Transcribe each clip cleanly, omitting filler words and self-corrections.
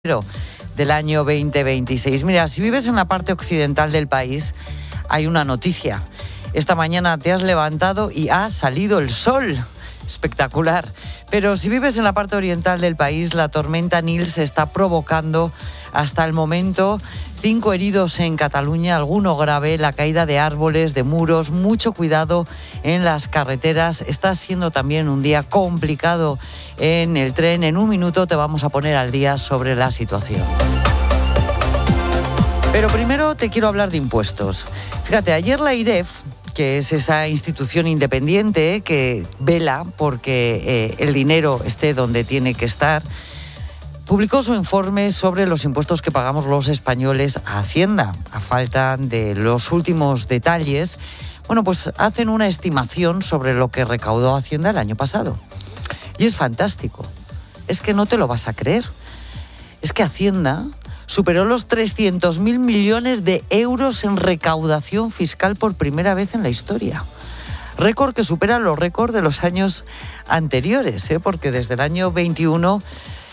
del año 2026. Mira, si vives en la parte occidental del país, hay una noticia. Esta mañana te has levantado y ha salido el sol. Espectacular. Pero si vives en la parte oriental del país, la tormenta Nils está provocando hasta el momento 5 heridos en Cataluña, alguno grave, la caída de árboles, de muros, mucho cuidado en las carreteras. Está siendo también un día complicado en el tren. En un minuto te vamos a poner al día sobre la situación. Pero primero te quiero hablar de impuestos. Fíjate, ayer la IREF, que es esa institución independiente que vela porque el dinero esté donde tiene que estar, publicó su informe sobre los impuestos que pagamos los españoles a Hacienda. A falta de los últimos detalles, pues hacen una estimación sobre lo que recaudó Hacienda el año pasado. Y es fantástico. Es que no te lo vas a creer. Es que Hacienda superó los 300.000 millones de euros en recaudación fiscal por primera vez en la historia. Récord que supera los récords de los años anteriores, porque desde el año 21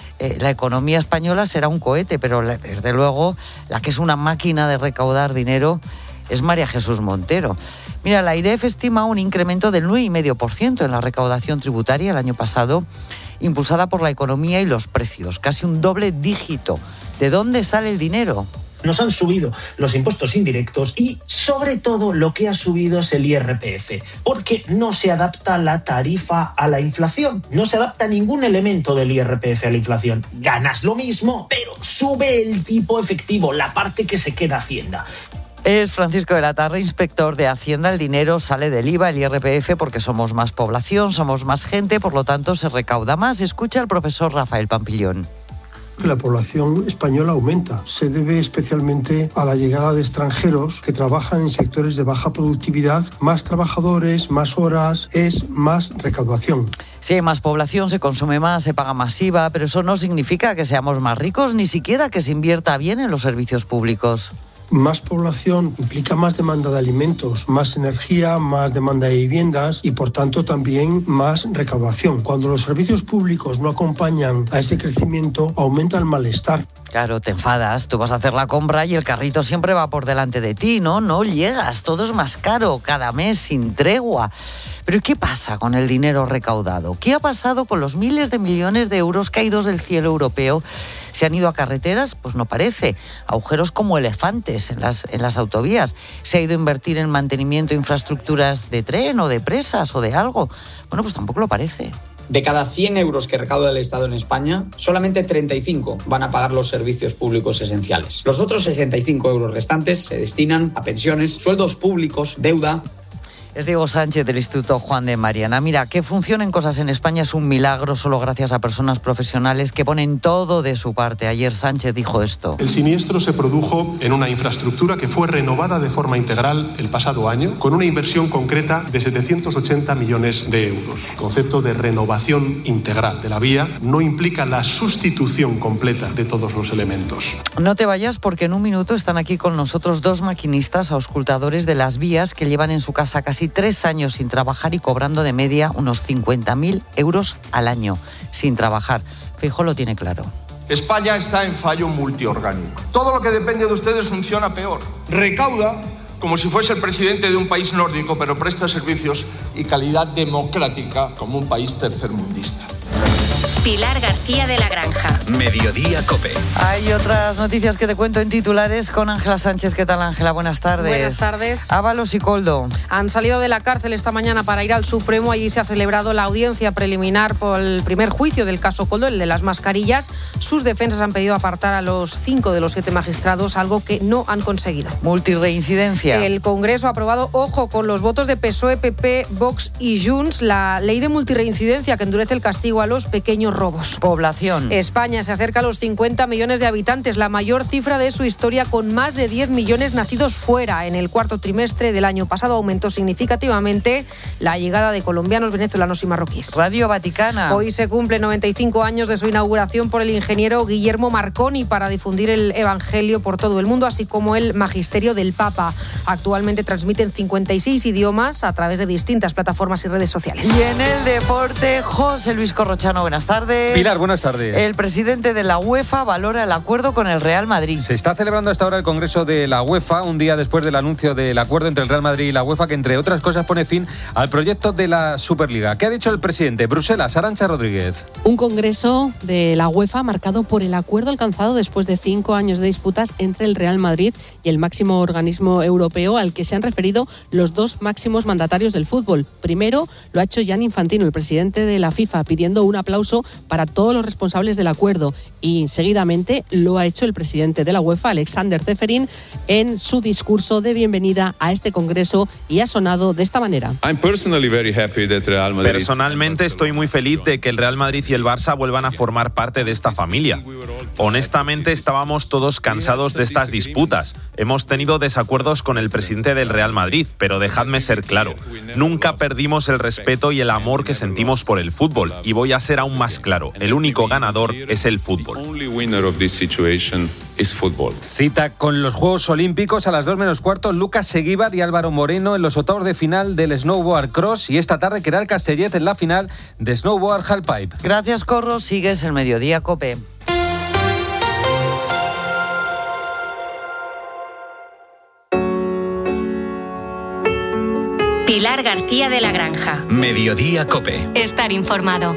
la economía española será un cohete, pero desde luego la que es una máquina de recaudar dinero es María Jesús Montero. Mira, la IREF estima un incremento del 9,5% en la recaudación tributaria el año pasado, impulsada por la economía y los precios, casi un doble dígito. ¿De dónde sale el dinero? Nos han subido los impuestos indirectos y, sobre todo, lo que ha subido es el IRPF, porque no se adapta la tarifa a la inflación, no se adapta ningún elemento del IRPF a la inflación. Ganas lo mismo, pero sube el tipo efectivo, la parte que se queda Hacienda. Es Francisco de la Tarre, inspector de Hacienda. El dinero sale del IVA, el IRPF, porque somos más población, somos más gente, por lo tanto se recauda más. Escucha al profesor Rafael Pampillón. La población española aumenta. Se debe especialmente a la llegada de extranjeros que trabajan en sectores de baja productividad. Más trabajadores, más horas, es más recaudación. Si hay más población, se consume más, se paga más IVA, pero eso no significa que seamos más ricos, ni siquiera que se invierta bien en los servicios públicos. Más población implica más demanda de alimentos, más energía, más demanda de viviendas y, por tanto, también más recaudación. Cuando los servicios públicos no acompañan a ese crecimiento, aumenta el malestar. Claro, te enfadas, tú vas a hacer la compra y el carrito siempre va por delante de ti, ¿no? No llegas, todo es más caro, cada mes sin tregua. Pero ¿qué pasa con el dinero recaudado? ¿Qué ha pasado con los miles de millones de euros caídos del cielo europeo? ¿Se han ido a carreteras? Pues no parece. Agujeros como elefantes en las autovías. ¿Se ha ido a invertir en mantenimiento de infraestructuras de tren o de presas o de algo? Pues tampoco lo parece. De cada 100 euros que recauda el Estado en España, solamente 35 van a pagar los servicios públicos esenciales. Los otros 65 euros restantes se destinan a pensiones, sueldos públicos, deuda. Es Diego Sánchez del Instituto Juan de Mariana. Mira, que funcionen cosas en España es un milagro solo gracias a personas profesionales que ponen todo de su parte. Ayer Sánchez dijo esto. El siniestro se produjo en una infraestructura que fue renovada de forma integral el pasado año con una inversión concreta de 780 millones de euros. El concepto de renovación integral de la vía no implica la sustitución completa de todos los elementos. No te vayas porque en un minuto están aquí con nosotros 2 maquinistas auscultadores de las vías que llevan en su casa casi 3 años sin trabajar y cobrando de media unos 50.000 euros al año sin trabajar. Feijóo lo tiene claro. España está en fallo multiorgánico. Todo lo que depende de ustedes funciona peor. Recauda como si fuese el presidente de un país nórdico, pero presta servicios y calidad democrática como un país tercermundista. Pilar García de la Granja. Mediodía COPE. Hay otras noticias que te cuento en titulares con Ángela Sánchez. ¿Qué tal, Ángela? Buenas tardes. Buenas tardes. Ábalos y Koldo han salido de la cárcel esta mañana para ir al Supremo. Allí se ha celebrado la audiencia preliminar por el primer juicio del caso Koldo, el de las mascarillas. Sus defensas han pedido apartar a los 5 de los 7 magistrados, algo que no han conseguido. Multirreincidencia. El Congreso ha aprobado, ojo, con los votos de PSOE, PP, Vox y Junts, la ley de multirreincidencia que endurece el castigo a los pequeños robos. Población. España se acerca a los 50 millones de habitantes, la mayor cifra de su historia, con más de 10 millones nacidos fuera. En el cuarto trimestre del año pasado aumentó significativamente la llegada de colombianos, venezolanos y marroquíes. Radio Vaticana. Hoy se cumplen 95 años de su inauguración por el ingeniero Guillermo Marconi para difundir el Evangelio por todo el mundo, así como el magisterio del Papa. Actualmente transmiten 56 idiomas a través de distintas plataformas y redes sociales. Y en el deporte, José Luis Corrochano, buenas tardes. Pilar, buenas tardes. El presidente de la UEFA valora el acuerdo con el Real Madrid. Se está celebrando hasta ahora el Congreso de la UEFA, un día después del anuncio del acuerdo entre el Real Madrid y la UEFA, que entre otras cosas pone fin al proyecto de la Superliga. ¿Qué ha dicho el presidente? Bruselas, Arantxa Rodríguez. Un congreso de la UEFA marcado por el acuerdo alcanzado después de 5 años de disputas entre el Real Madrid y el máximo organismo europeo al que se han referido los dos máximos mandatarios del fútbol. Primero lo ha hecho Gianni Infantino, el presidente de la FIFA, pidiendo un aplauso para todos los responsables del acuerdo, y seguidamente lo ha hecho el presidente de la UEFA, Alexander Ceferin, en su discurso de bienvenida a este congreso, y ha sonado de esta manera. Personalmente estoy muy feliz de que el Real Madrid y el Barça vuelvan a formar parte de esta familia. Honestamente estábamos todos cansados de estas disputas. Hemos tenido desacuerdos con el presidente del Real Madrid, pero dejadme ser claro, nunca perdimos el respeto y el amor que sentimos por el fútbol, y voy a ser aún más claro, el único ganador es el fútbol. Cita con los Juegos Olímpicos a las 2:15, Lucas Seguíbar y Álvaro Moreno en los octavos de final del snowboard cross, y esta tarde Queralt Castellet en la final de snowboard halfpipe. Gracias, Corro. Sigues el Mediodía COPE. Pilar García de la Granja. Mediodía COPE. Estar informado.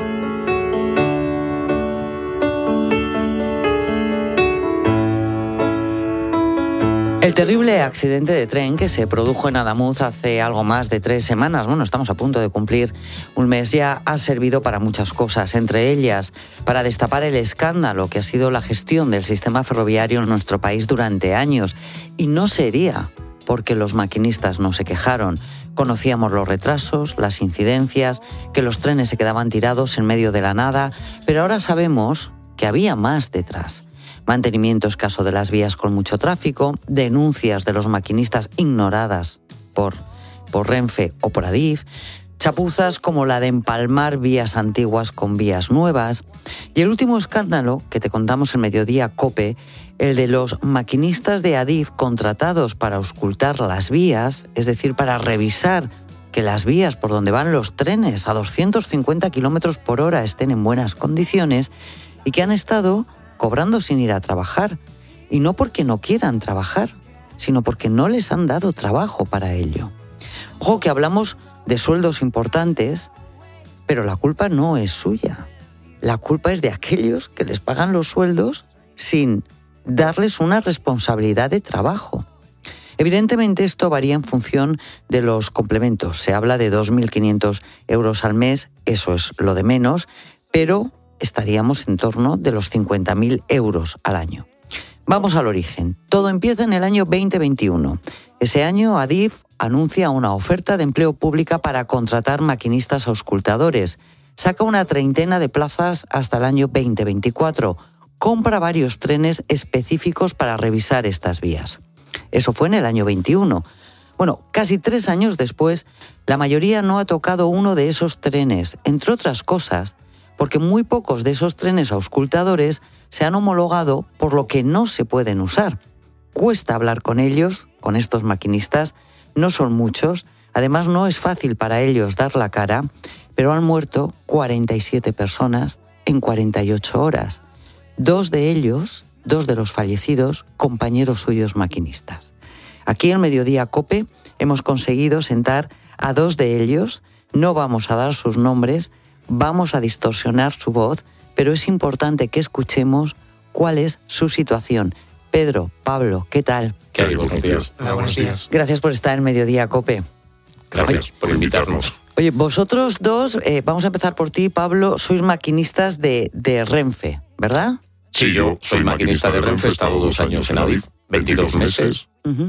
El terrible accidente de tren que se produjo en Adamuz hace algo más de 3 semanas, bueno, estamos a punto de cumplir un mes ya, ha servido para muchas cosas, entre ellas para destapar el escándalo que ha sido la gestión del sistema ferroviario en nuestro país durante años. Y no sería porque los maquinistas no se quejaron. Conocíamos los retrasos, las incidencias, que los trenes se quedaban tirados en medio de la nada, pero ahora sabemos que había más detrás. Mantenimiento escaso de las vías con mucho tráfico, denuncias de los maquinistas ignoradas por Renfe o por Adif, chapuzas como la de empalmar vías antiguas con vías nuevas, y el último escándalo que te contamos en Mediodía COPE, el de los maquinistas de Adif contratados para auscultar las vías, es decir, para revisar que las vías por donde van los trenes a 250 kilómetros por hora estén en buenas condiciones, y que han estado cobrando sin ir a trabajar, y no porque no quieran trabajar, sino porque no les han dado trabajo para ello. Ojo que hablamos de sueldos importantes, pero la culpa no es suya. La culpa es de aquellos que les pagan los sueldos sin darles una responsabilidad de trabajo. Evidentemente esto varía en función de los complementos. Se habla de 2.500 euros al mes, eso es lo de menos, pero estaríamos en torno de los 50.000 euros al año. Vamos al origen. Todo empieza en el año 2021. Ese año Adif anuncia una oferta de empleo pública para contratar maquinistas auscultadores. Saca una treintena de plazas hasta el año 2024. Compra varios trenes específicos para revisar estas vías. Eso fue en el año 21. Bueno, casi 3 años después, la mayoría no ha tocado uno de esos trenes, entre otras cosas, porque muy pocos de esos trenes auscultadores se han homologado, por lo que no se pueden usar. Cuesta hablar con ellos, con estos maquinistas, no son muchos, además no es fácil para ellos dar la cara, pero han muerto 47 personas en 48 horas. 2 de ellos, 2 de los fallecidos, compañeros suyos maquinistas. Aquí en Mediodía COPE hemos conseguido sentar a 2 de ellos, no vamos a dar sus nombres, vamos a distorsionar su voz, pero es importante que escuchemos cuál es su situación. Pedro, Pablo, ¿qué tal? ¿Qué hay? Buenos días. Hola, buenos días. Gracias por estar en Mediodía COPE. Gracias por invitarnos. Oye, vosotros dos, vamos a empezar por ti, Pablo, sois maquinistas de Renfe, ¿verdad? Sí, yo soy maquinista de Renfe, he estado 2 años en Adif, 22 meses,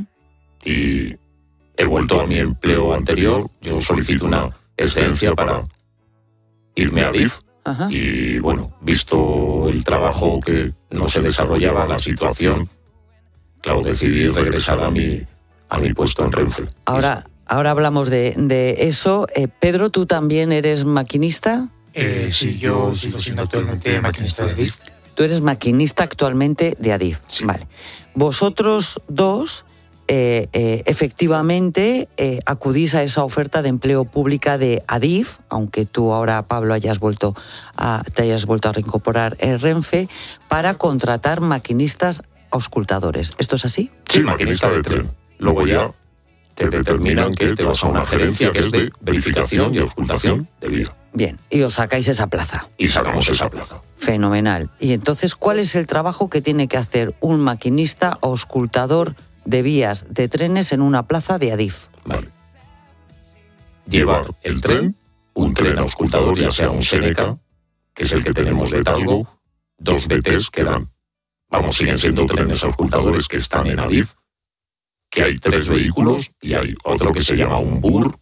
y he vuelto a mi empleo anterior. Yo solicito una excedencia para irme a Adif. Ajá. Y bueno, visto el trabajo que no se desarrollaba, la situación, claro, decidí regresar a mi puesto en Renfe. Ahora hablamos de eso. Pedro, ¿tú también eres maquinista? Sí, yo sigo siendo actualmente maquinista de Adif. Tú eres maquinista actualmente de Adif. Sí. Vale. Vosotros dos efectivamente acudís a esa oferta de empleo pública de Adif, aunque tú ahora, Pablo, te hayas vuelto a reincorporar en Renfe, para contratar maquinistas auscultadores. ¿Esto es así? Sí, maquinista de tren. Luego ya te determinan que te vas a una gerencia que es de verificación y auscultación de vía. Bien, y os sacáis esa plaza. Y sacamos esa plaza. Fenomenal. Y entonces, ¿cuál es el trabajo que tiene que hacer un maquinista auscultador de vías de trenes en una plaza de Adif? Vale. Llevar el tren, un tren auscultador, ya sea un Seneca, que es el que tenemos de Talgo, 2 BTs que siguen siendo trenes auscultadores que están en Adif, que hay 3 vehículos y hay otro que se llama un BUR,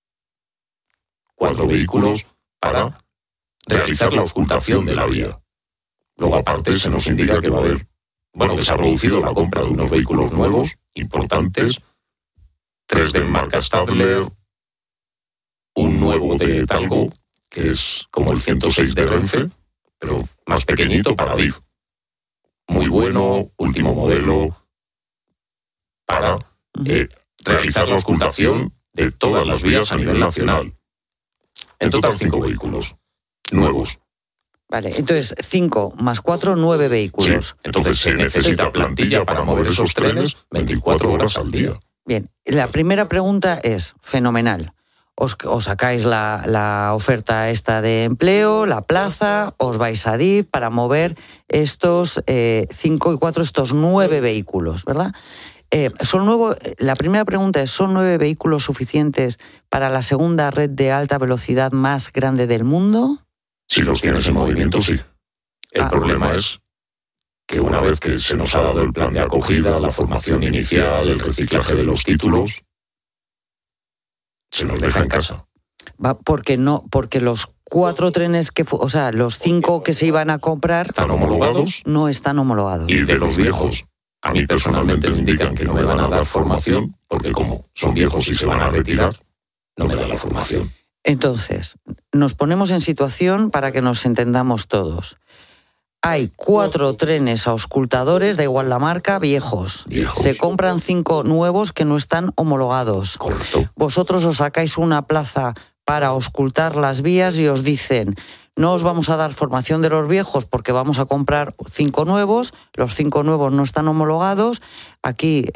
4 vehículos para realizar la auscultación de la vía. Luego, aparte, se nos indica que va a haber, que se ha producido la compra de unos vehículos nuevos, importantes, 3 de marca Stadler, un nuevo de Talgo, que es como el 106 de Renfe, pero más pequeñito para Adif. Muy bueno, último modelo, para realizar la auscultación de todas las vías a nivel nacional. En total 5 vehículos nuevos. Vale, entonces 5 más 4, 9 vehículos. Sí, entonces se necesita plantilla para mover esos trenes 24 horas al día. Bien, la primera pregunta es, fenomenal. Os sacáis la oferta esta de empleo, la plaza, os vais a DIF para mover estos 5 y 4, estos 9 vehículos, ¿verdad? La primera pregunta es, ¿son 9 vehículos suficientes para la segunda red de alta velocidad más grande del mundo? Si los tienes en movimiento, sí. El problema es que una vez que se nos ha dado el plan de acogida, la formación inicial, el reciclaje de los títulos, se nos deja en casa. Porque los 4 trenes los 5 que se iban a comprar están homologados. No están homologados. Y de los viejos, a mí personalmente me indican que no me van a dar formación, porque como son viejos y se van a retirar, no me dan la formación. Entonces, nos ponemos en situación para que nos entendamos todos. Hay 4 trenes auscultadores, da igual la marca, viejos. Se compran 5 nuevos que no están homologados. Correcto. Vosotros os sacáis una plaza para auscultar las vías y os dicen, no os vamos a dar formación de los viejos porque vamos a comprar 5 nuevos, los 5 nuevos no están homologados, aquí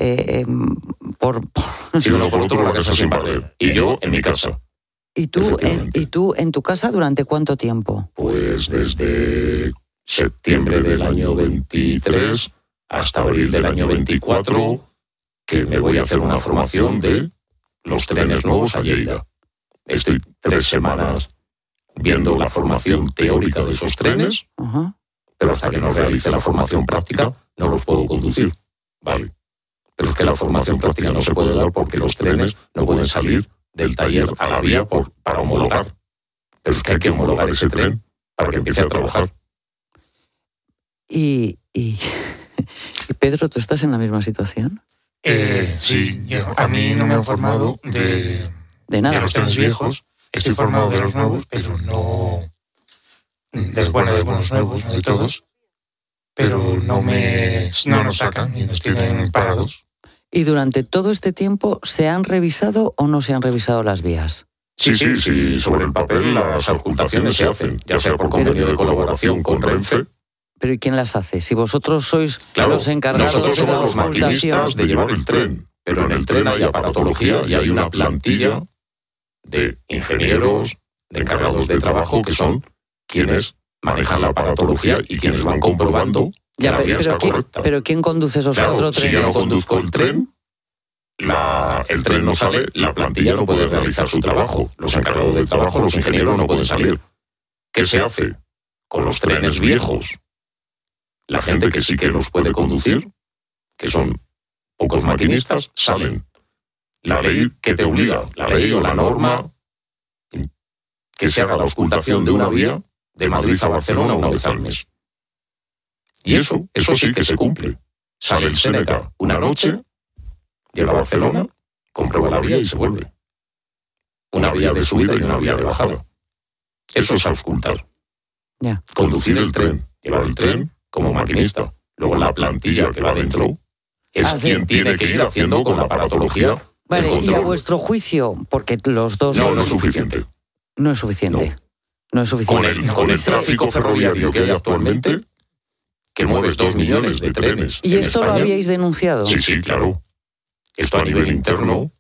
Sí, uno por otro la casa sin barrer, y yo en mi casa. ¿Y tú en tu casa durante cuánto tiempo? Pues desde septiembre del año 23 hasta abril del año 24, que me voy a hacer una formación de los trenes nuevos a Lleida. Estoy 3 semanas viendo la formación teórica de esos trenes, pero hasta que no realice la formación práctica no los puedo conducir. Vale. Pero es que la formación práctica no se puede dar porque los trenes no pueden salir del taller a la vía para homologar. Pero es que hay que homologar ese tren para que empiece a trabajar. Y Pedro, ¿tú estás en la misma situación? Sí, a mí no me han formado de nada. De los trenes viejos. Estoy formado de los nuevos, pero no de buenos nuevos, no de todos. Pero no nos sacan y nos tienen parados. ¿Y durante todo este tiempo se han revisado o no se han revisado las vías? Sí, sobre el papel las auscultaciones se hacen, ya sea por convenio de colaboración con Renfe. ¿Pero y quién las hace? Si vosotros sois los encargados nosotros de la somos los maquinistas de llevar el tren, pero en el tren hay aparatología y hay una plantilla de ingenieros, de encargados de trabajo, que son quienes manejan la aparatología y quienes van comprobando que la vía está correcta. ¿Pero quién conduce esos 4 trenes? Si yo no conduzco el tren, el tren no sale, la plantilla no puede realizar su trabajo. Los encargados del trabajo, los ingenieros, no pueden salir. ¿Qué se hace con los trenes viejos? La gente que sí que los puede conducir, que son pocos maquinistas, salen. La ley que te obliga, la ley o la norma, que se haga la auscultación de una vía de Madrid a Barcelona una vez al mes. Y eso sí que se cumple. Sale el Seneca una noche, llega a Barcelona, comprueba la vía y se vuelve. Una vía de subida y una vía de bajada. Eso es auscultar. Yeah. Conducir el tren, llevar el tren como maquinista. Luego la plantilla que va dentro es quien tiene que ir haciendo con la aparatología. Vale, y a vuestro juicio, porque los dos... No es suficiente. No es suficiente. No es suficiente. Con el tráfico ferroviario que hay actualmente, que mueves 2 millones de trenes. ¿Y esto España, lo habíais denunciado? Sí, claro. Esto a nivel interno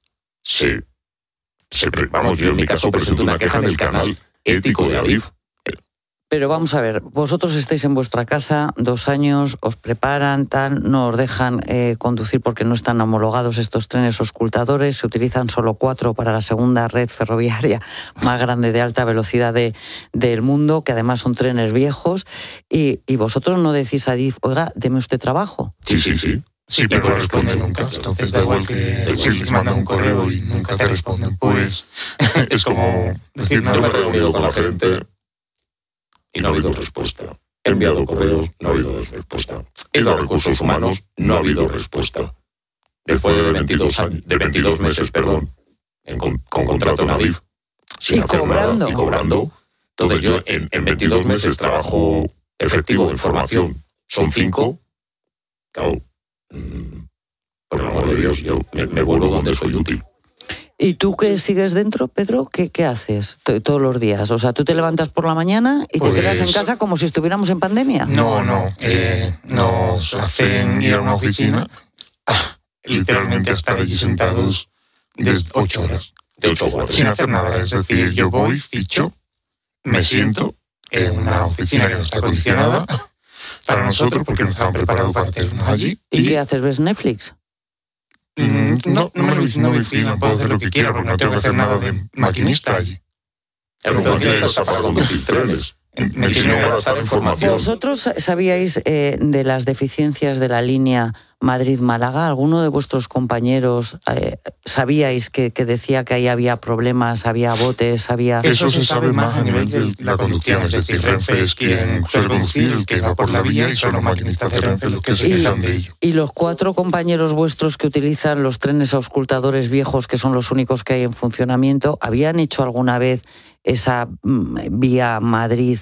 vamos, yo en mi caso presento una queja en el canal ético de Adif. Pero vamos a ver, vosotros estáis en vuestra casa 2 años, os preparan, no os dejan conducir porque no están homologados estos trenes auscultadores, se utilizan solo 4 para la segunda red ferroviaria más grande de alta velocidad del mundo, que además son trenes viejos, y vosotros no decís a Adif, oiga, deme usted trabajo. Sí. Sí, pero no responden nunca. Entonces da igual que si les mandan un correo y nunca te responden, pues es como decir nada. Yo me he reunido con la gerente y no ha habido respuesta. He enviado correos, no ha habido respuesta. He ido a recursos humanos, no ha habido respuesta. Después de 22 meses, con contrato en Adif, sin hacer nada y cobrando. Entonces yo en 22 meses trabajo efectivo de formación, son 5. Claro, por el amor de Dios, yo me vuelvo donde soy útil. ¿Y tú que sigues dentro, Pedro? ¿Qué haces todos los días? O sea, ¿tú te levantas por la mañana y te quedas en casa como si estuviéramos en pandemia? No. Nos hacen ir a una oficina, literalmente a estar allí sentados desde 8 horas. De 8 horas. Sin hacer nada. Es decir, yo voy, ficho, me siento en una oficina que no está acondicionada para nosotros porque nos estaban preparados para tenernos allí. ¿Y qué haces? ¿Ves Netflix? No me filo, puedo hacer lo que quiera porque no tengo que hacer nada de maquinista allí. Entonces, para conducir trenes. Me tiene que gastar en formación. ¿Vosotros sabíais de las deficiencias de la línea Madrid-Málaga? ¿Alguno de vuestros compañeros sabíais que decía que ahí había problemas, había botes, había...? Eso se sabe más a nivel de la conducción, es decir, Renfe es quien suele conducir, el que va por la vía, y son los maquinistas de Renfe los que se quejan de ello. ¿Y los 4 compañeros vuestros que utilizan los trenes auscultadores viejos, que son los únicos que hay en funcionamiento, habían hecho alguna vez esa vía Madrid,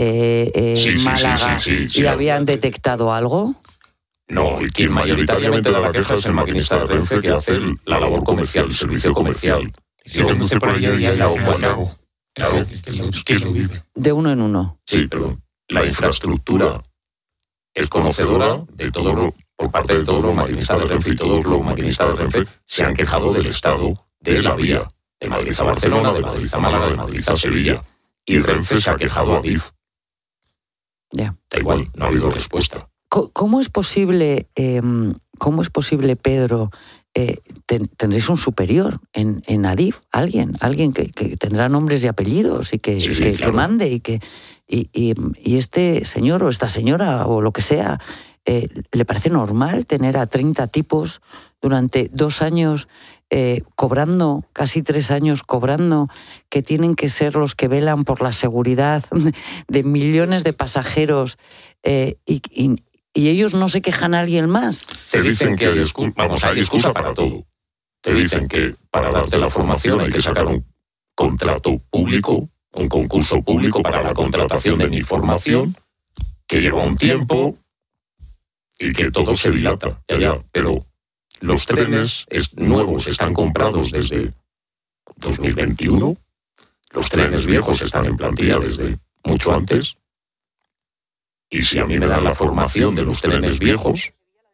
Málaga, y habían detectado algo? No, y quien mayoritariamente da la queja es el maquinista de Renfe, que hace la labor comercial, el servicio comercial. Que conduce por allá y al cabo. Claro. Que lo vive. De uno en uno. Sí, perdón. La infraestructura es conocedora de todo por parte de todos los maquinistas de Renfe, y todos los maquinistas de Renfe se han quejado del estado de la vía. De Madrid a Barcelona, de Madrid a Málaga, de Madrid a Sevilla. Y Renfe se ha quejado a Adif. Ya. Da igual, no ha habido respuesta. ¿Cómo es posible, Pedro, tendréis un superior en Adif? Alguien que tendrá nombres y apellidos y que mande y este señor o esta señora o lo que sea, ¿le parece normal tener a 30 tipos durante 2 años cobrando, casi 3 años cobrando, que tienen que ser los que velan por la seguridad de millones de pasajeros y ellos no se quejan a alguien más? Te dicen que hay excusa para todo. Te dicen que para darte la formación hay que sacar un contrato público, un concurso público para la contratación de mi formación, que lleva un tiempo y que todo se dilata. Pero los trenes nuevos están comprados desde 2021, los trenes viejos están en plantilla desde mucho antes, y si a mí me dan la formación de los trenes viejos,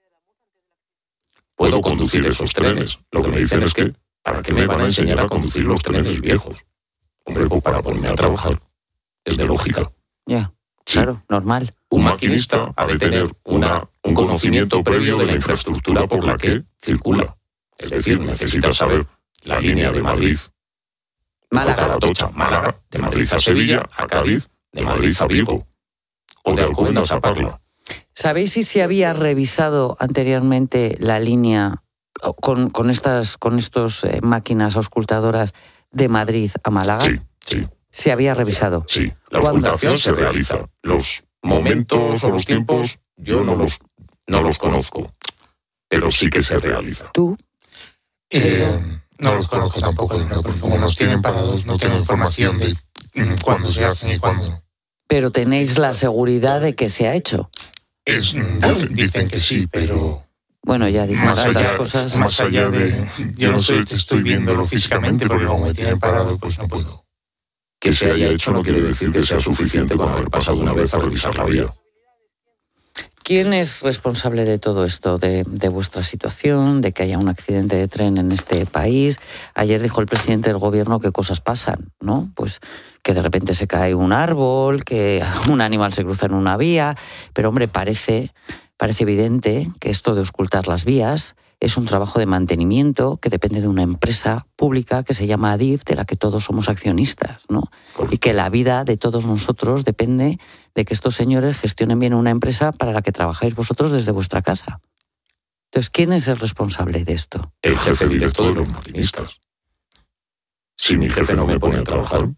puedo conducir esos trenes. Lo que me dicen es que, ¿para qué me van a enseñar a conducir los trenes viejos? Hombre, pues para ponerme a trabajar. Es de lógica. Ya, claro, normal. Un maquinista ha de tener un conocimiento previo de la infraestructura por la que circula. Es decir, necesita saber la línea de Madrid, Málaga, Málaga, de Madrid a Sevilla, a Cádiz, de Madrid a Vigo, o de Alcobendas a Parla. ¿Sabéis si se había revisado anteriormente la línea con estas máquinas auscultadoras de Madrid a Málaga? Sí. ¿Se había revisado? Sí, la auscultación se realiza. Los momentos o los tiempos yo no los conozco, pero sí que se realiza. ¿Tú? No los conozco tampoco, porque como nos tienen parados, no tengo información de cuándo se hacen y cuándo no. Pero tenéis la seguridad de que se ha hecho. Dicen que sí, pero Bueno, ya dicen tantas cosas. Más allá de... Yo no estoy viéndolo físicamente, porque como me tienen parado, pues no puedo. Que se haya hecho no quiere decir que sea suficiente con haber pasado una vez a revisar la vía. ¿Quién es responsable de todo esto, de vuestra situación, de que haya un accidente de tren en este país? Ayer dijo el presidente del gobierno que cosas pasan, ¿no? Pues que de repente se cae un árbol, que un animal se cruza en una vía, pero hombre, parece evidente que esto de auscultar las vías es un trabajo de mantenimiento que depende de una empresa pública que se llama Adif, de la que todos somos accionistas, ¿no? Y que la vida de todos nosotros depende de que estos señores gestionen bien una empresa para la que trabajáis vosotros desde vuestra casa. Entonces, ¿quién es el responsable de esto? El jefe directo de los maquinistas. Si mi jefe no me pone a trabajar,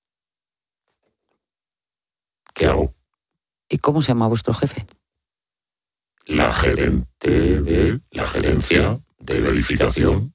¿qué hago? ¿Y cómo se llama vuestro jefe? La gerente de la gerencia de verificación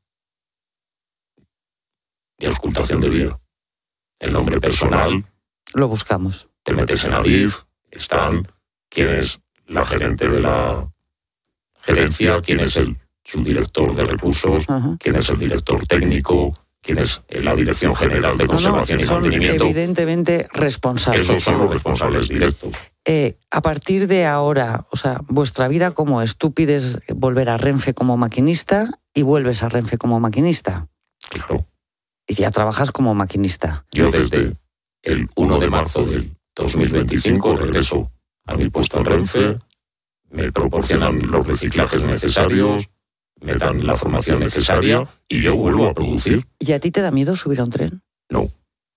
y auscultación de vía. El nombre personal. Lo buscamos. Te metes en Adif, están quién es la gerente de la gerencia, quién es el subdirector de recursos, quién es el director técnico, quién es la Dirección General de Conservación y Mantenimiento. Son evidentemente responsables. Esos son los responsables directos. A partir de ahora, o sea, vuestra vida, ¿cómo es? Tú pides volver a Renfe como maquinista y vuelves a Renfe como maquinista. Claro. Y ya trabajas como maquinista. Yo desde el 1 de marzo del 2025 regreso a mi puesto en Renfe, me proporcionan los reciclajes necesarios, me dan la formación necesaria y yo vuelvo a producir. ¿Y a ti te da miedo subir a un tren? No.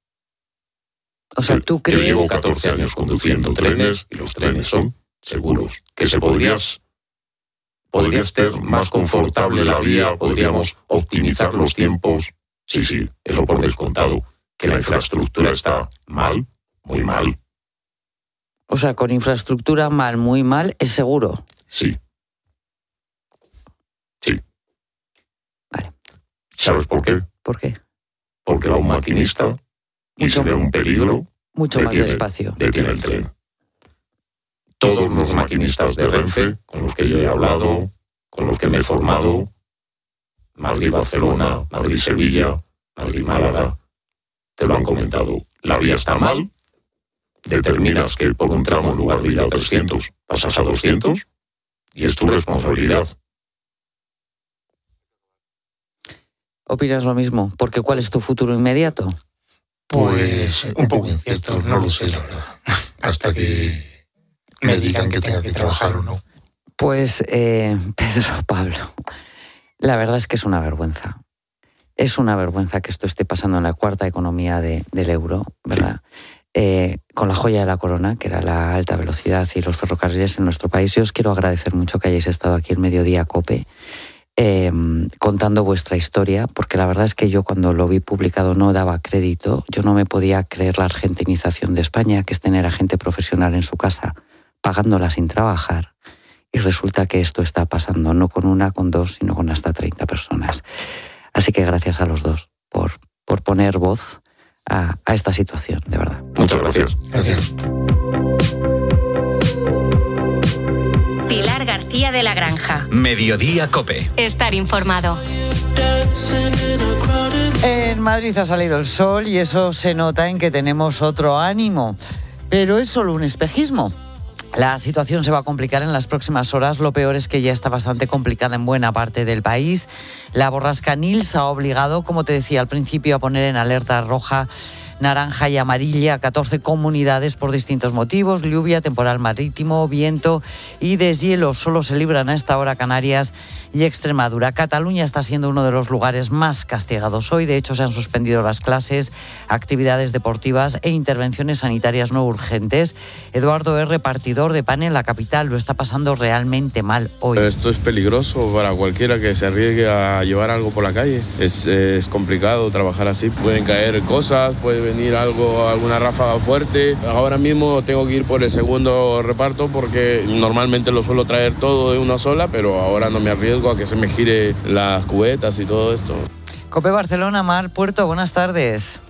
O sea, ¿tú crees...? Yo llevo 14 años conduciendo trenes y los trenes son seguros. Que se podría ser más confortable la vía, podríamos optimizar los tiempos. Sí, eso por descontado. Que la infraestructura está mal, muy mal. O sea, con infraestructura mal, muy mal, ¿es seguro? Sí. Vale. ¿Sabes por qué? ¿Por qué? Porque va un maquinista y si ve un peligro, mucho más despacio. Detiene el tren. Todos los maquinistas de Renfe, con los que yo he hablado, con los que me he formado, Madrid-Barcelona, Madrid-Sevilla, Madrid-Málaga, te lo han comentado. La vía está mal, determinas que por un tramo en lugar de ir a 300, pasas a 200 y es tu responsabilidad. ¿Opinas lo mismo? Porque ¿cuál es tu futuro inmediato? Pues un poco incierto, no lo sé, la verdad. Hasta que me digan que tenga que trabajar o no. Pues, Pedro, Pablo, la verdad es que es una vergüenza. Es una vergüenza que esto esté pasando en la cuarta economía del euro, ¿verdad? Con la joya de la corona, que era la alta velocidad y los ferrocarriles en nuestro país. Yo os quiero agradecer mucho que hayáis estado aquí en Mediodía COPE, contando vuestra historia, porque la verdad es que yo cuando lo vi publicado no daba crédito. Yo no me podía creer la argentinización de España, que es tener a gente profesional en su casa, pagándola sin trabajar. Y resulta que esto está pasando no con una, con dos, sino con hasta 30 personas. Así que gracias a los dos por poner voz a esta situación, de verdad. Muchas gracias. Gracias. Pilar García de la Granja. Mediodía COPE. Estar informado. En Madrid ha salido el sol y eso se nota en que tenemos otro ánimo. Pero es solo un espejismo. La situación se va a complicar en las próximas horas. Lo peor es que ya está bastante complicada en buena parte del país. La borrasca Nils ha obligado, como te decía al principio, a poner en alerta roja, naranja y amarilla a 14 comunidades por distintos motivos: lluvia, temporal marítimo, viento y deshielo. Solo se libran a esta hora Canarias y Extremadura. Cataluña está siendo uno de los lugares más castigados hoy. De hecho, se han suspendido las clases, actividades deportivas e intervenciones sanitarias no urgentes. Eduardo R., repartidor de pan en la capital, lo está pasando realmente mal hoy. Esto es peligroso para cualquiera que se arriesgue a llevar algo por la calle. Es complicado trabajar así. Pueden caer cosas, puede venir alguna ráfaga fuerte. Ahora mismo tengo que ir por el segundo reparto porque normalmente lo suelo traer todo de una sola, pero ahora no me arriesgo a que se me gire las cubetas y todo esto. COPE Barcelona, Mar Puerto, buenas tardes.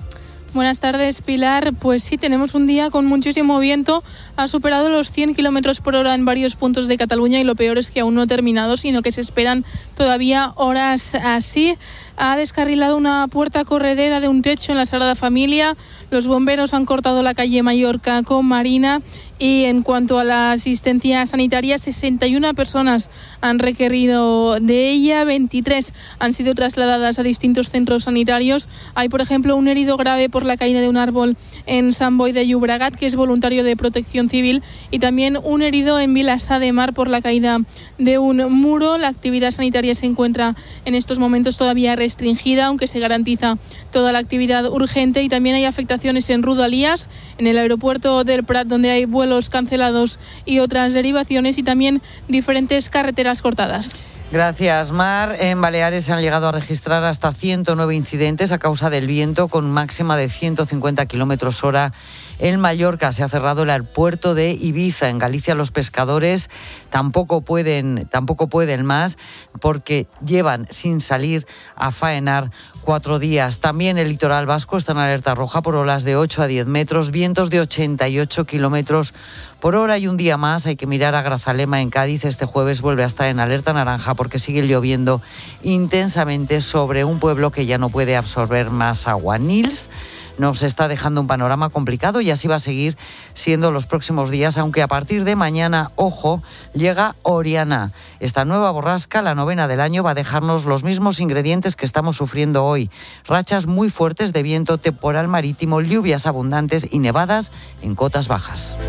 Buenas tardes, Pilar. Pues sí, tenemos un día con muchísimo viento. Ha superado los 100 kilómetros por hora en varios puntos de Cataluña y lo peor es que aún no ha terminado, sino que se esperan todavía horas así. Ha descarrilado una puerta corredera de un techo en la Sagrada Familia. Los bomberos han cortado la calle Mallorca con Marina. Y en cuanto a la asistencia sanitaria, 61 personas han requerido de ella, 23 han sido trasladadas a distintos centros sanitarios. Hay, por ejemplo, un herido grave por la caída de un árbol en Sant Boi de Llobregat, que es voluntario de Protección Civil, y también un herido en Vilassar de Mar por la caída de un muro. La actividad sanitaria se encuentra en estos momentos todavía restringida, aunque se garantiza toda la actividad urgente, y también hay afectaciones en Rodalies, en el aeropuerto del Prat, donde hay vuelos cancelados y otras derivaciones, y también diferentes carreteras cortadas. Gracias, Mar. En Baleares se han llegado a registrar hasta 109 incidentes a causa del viento, con máxima de 150 kilómetros hora. En Mallorca se ha cerrado el aeropuerto de Ibiza. En Galicia los pescadores tampoco pueden más, porque llevan sin salir a faenar 4 días. También el litoral vasco está en alerta roja por olas de 8 a 10 metros, vientos de 88 kilómetros por hora. Y un día más hay que mirar a Grazalema, en Cádiz. Este jueves vuelve a estar en alerta naranja porque sigue lloviendo intensamente sobre un pueblo que ya no puede absorber más agua. Nils nos está dejando un panorama complicado y así va a seguir siendo los próximos días, aunque a partir de mañana, ojo, llega Oriana. Esta nueva borrasca, la 9ª del año, va a dejarnos los mismos ingredientes que estamos sufriendo hoy. Rachas muy fuertes de viento, temporal marítimo, lluvias abundantes y nevadas en cotas bajas.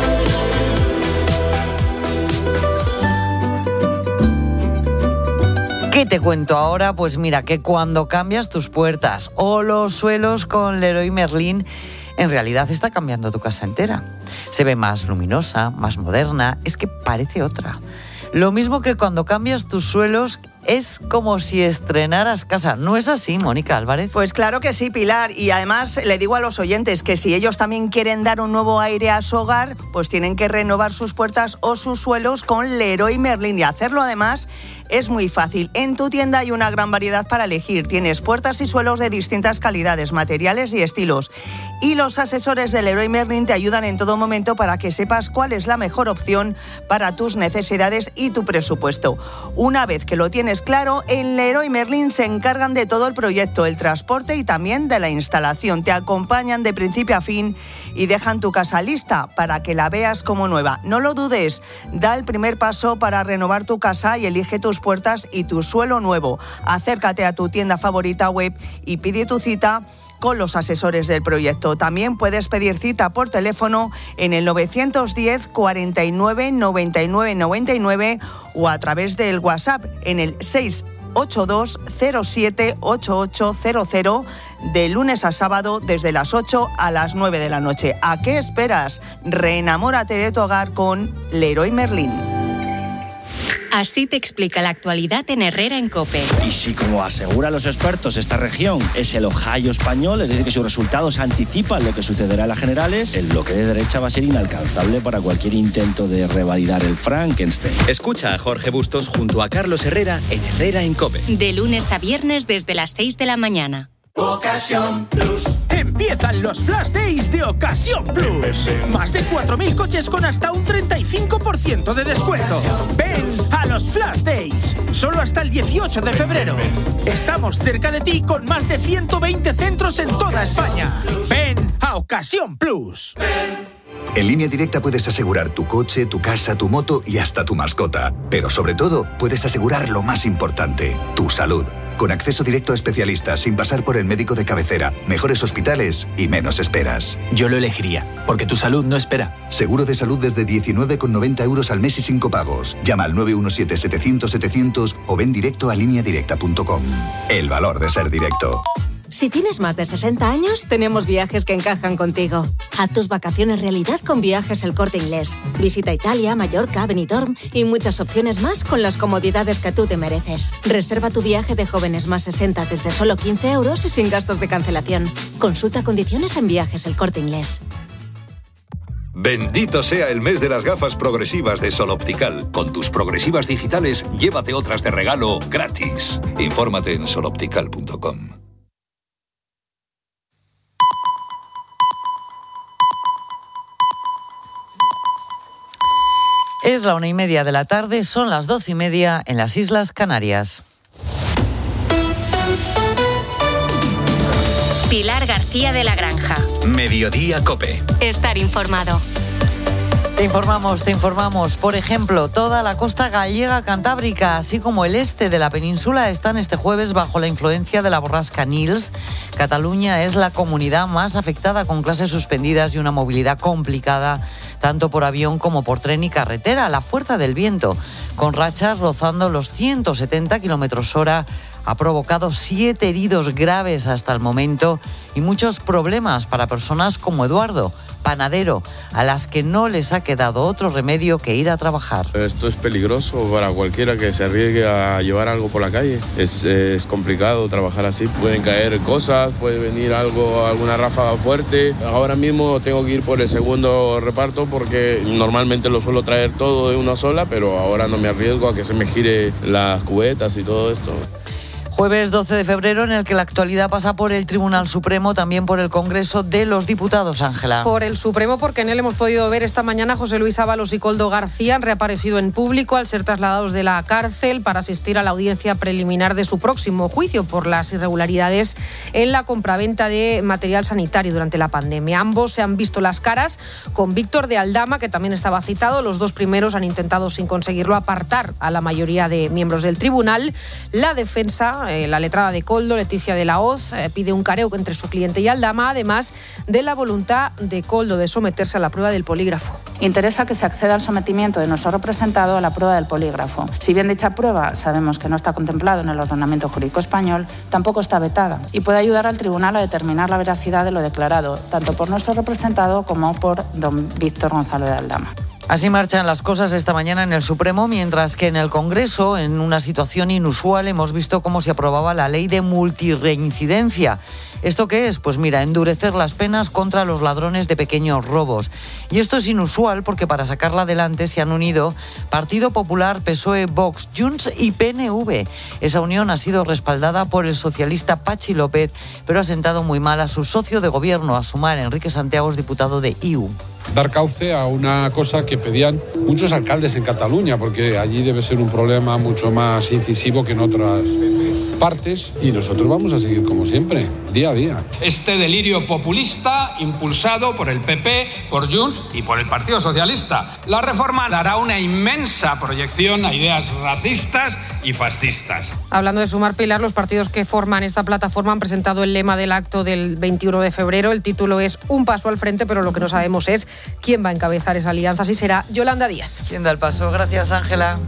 ¿Qué te cuento ahora? Pues mira, que cuando cambias tus puertas o los suelos con Leroy Merlin, en realidad está cambiando tu casa entera. Se ve más luminosa, más moderna, es que parece otra. Lo mismo que cuando cambias tus suelos, es como si estrenaras casa. ¿No es así, Mónica Álvarez? Pues claro que sí, Pilar. Y además le digo a los oyentes que si ellos también quieren dar un nuevo aire a su hogar, pues tienen que renovar sus puertas o sus suelos con Leroy Merlin. Y hacerlo además es muy fácil. En tu tienda hay una gran variedad para elegir. Tienes puertas y suelos de distintas calidades, materiales y estilos. Y los asesores de Leroy Merlin te ayudan en todo momento para que sepas cuál es la mejor opción para tus necesidades y tu presupuesto. Una vez que lo tienes claro, en Leroy Merlin se encargan de todo el proyecto, el transporte y también de la instalación. Te acompañan de principio a fin y dejan tu casa lista para que la veas como nueva. No lo dudes, da el primer paso para renovar tu casa y elige tus puertas y tu suelo nuevo. Acércate a tu tienda favorita web y pide tu cita con los asesores del proyecto. También puedes pedir cita por teléfono en el 910 49 99 99 o a través del WhatsApp en el 682 07 8800 de lunes a sábado desde las 8 a las 9 de la noche. ¿A qué esperas? Reenamórate de tu hogar con Leroy Merlin. Así te explica la actualidad en Herrera en COPE. Y si, como aseguran los expertos, esta región es el Ohio español, es decir, que sus resultados anticipan lo que sucederá en las generales, el bloque de derecha va a ser inalcanzable para cualquier intento de revalidar el Frankenstein. Escucha a Jorge Bustos junto a Carlos Herrera en Herrera en COPE. De lunes a viernes desde las 6 de la mañana. Ocasión Plus. Empiezan los Flash Days de Ocasión Plus. Más de 4.000 coches con hasta un 35% de descuento. Ven a los Flash Days. Solo hasta el 18 de febrero. Estamos cerca de ti con más de 120 centros en toda España. Ven a Ocasión Plus. En Línea Directa puedes asegurar tu coche, tu casa, tu moto y hasta tu mascota. Pero sobre todo, puedes asegurar lo más importante, tu salud. Con acceso directo a especialistas, sin pasar por el médico de cabecera, mejores hospitales y menos esperas. Yo lo elegiría, porque tu salud no espera. Seguro de salud desde 19,90 € al mes y sin copagos. Llama al 917-700-700 o ven directo a lineadirecta.com. El valor de ser directo. Si tienes más de 60 años, tenemos viajes que encajan contigo. Haz tus vacaciones realidad con Viajes El Corte Inglés. Visita Italia, Mallorca, Benidorm y muchas opciones más con las comodidades que tú te mereces. Reserva tu viaje de jóvenes más 60 desde solo 15 € y sin gastos de cancelación. Consulta condiciones en Viajes El Corte Inglés. Bendito sea el mes de las gafas progresivas de Sol Optical. Con tus progresivas digitales, llévate otras de regalo gratis. Infórmate en soloptical.com. Es la 1:30 de la tarde, son las 12:30 en las Islas Canarias. Pilar García de la Granja. Mediodía COPE. Estar informado. Te informamos. Por ejemplo, toda la costa gallega cantábrica, así como el este de la península, están este jueves bajo la influencia de la borrasca Nils. Cataluña es la comunidad más afectada, con clases suspendidas y una movilidad complicada, tanto por avión como por tren y carretera. La fuerza del viento, con rachas rozando los 170 km/h, ha provocado 7 heridos graves hasta el momento y muchos problemas para personas como Eduardo, panadero, a las que no les ha quedado otro remedio que ir a trabajar. Esto es peligroso para cualquiera que se arriesgue a llevar algo por la calle. Es complicado trabajar así. Pueden caer cosas, puede venir alguna ráfaga fuerte. Ahora mismo tengo que ir por el segundo reparto porque normalmente lo suelo traer todo de una sola, pero ahora no me arriesgo a que se me gire las cubetas y todo esto. Jueves 12 de febrero, en el que la actualidad pasa por el Tribunal Supremo, también por el Congreso de los Diputados, Ángela. Por el Supremo, porque en él hemos podido ver esta mañana a José Luis Ábalos y Koldo García han reaparecido en público al ser trasladados de la cárcel para asistir a la audiencia preliminar de su próximo juicio por las irregularidades en la compraventa de material sanitario durante la pandemia. Ambos se han visto las caras con Víctor de Aldama, que también estaba citado. Los dos primeros han intentado, sin conseguirlo, apartar a la mayoría de miembros del tribunal. La defensa, la letrada de Koldo, Leticia de la Hoz, pide un careo entre su cliente y Aldama, además de la voluntad de Koldo de someterse a la prueba del polígrafo. Interesa que se acceda al sometimiento de nuestro representado a la prueba del polígrafo. Si bien dicha prueba sabemos que no está contemplado en el ordenamiento jurídico español, tampoco está vetada y puede ayudar al tribunal a determinar la veracidad de lo declarado, tanto por nuestro representado como por don Víctor Gonzalo de Aldama. Así marchan las cosas esta mañana en el Supremo, mientras que en el Congreso, en una situación inusual, hemos visto cómo se aprobaba la ley de multirreincidencia. ¿Esto qué es? Pues mira, endurecer las penas contra los ladrones de pequeños robos. Y esto es inusual porque para sacarla adelante se han unido Partido Popular, PSOE, Vox, Junts y PNV. Esa unión ha sido respaldada por el socialista Patxi López, pero ha sentado muy mal a su socio de gobierno, a Sumar, Enrique Santiago, diputado de IU. Dar cauce a una cosa que pedían muchos alcaldes en Cataluña, porque allí debe ser un problema mucho más incisivo que en otras partes, y nosotros vamos a seguir como siempre, día a día. Este delirio populista impulsado por el PP, por Junts y por el Partido Socialista. La reforma dará una inmensa proyección a ideas racistas y fascistas. Hablando de Sumar, Pilar, los partidos que forman esta plataforma han presentado el lema del acto del 21 de febrero. El título es Un paso al frente, pero lo que no sabemos es quién va a encabezar esa alianza. Así será Yolanda Díaz. ¿Quién da el paso? Gracias, Ángela.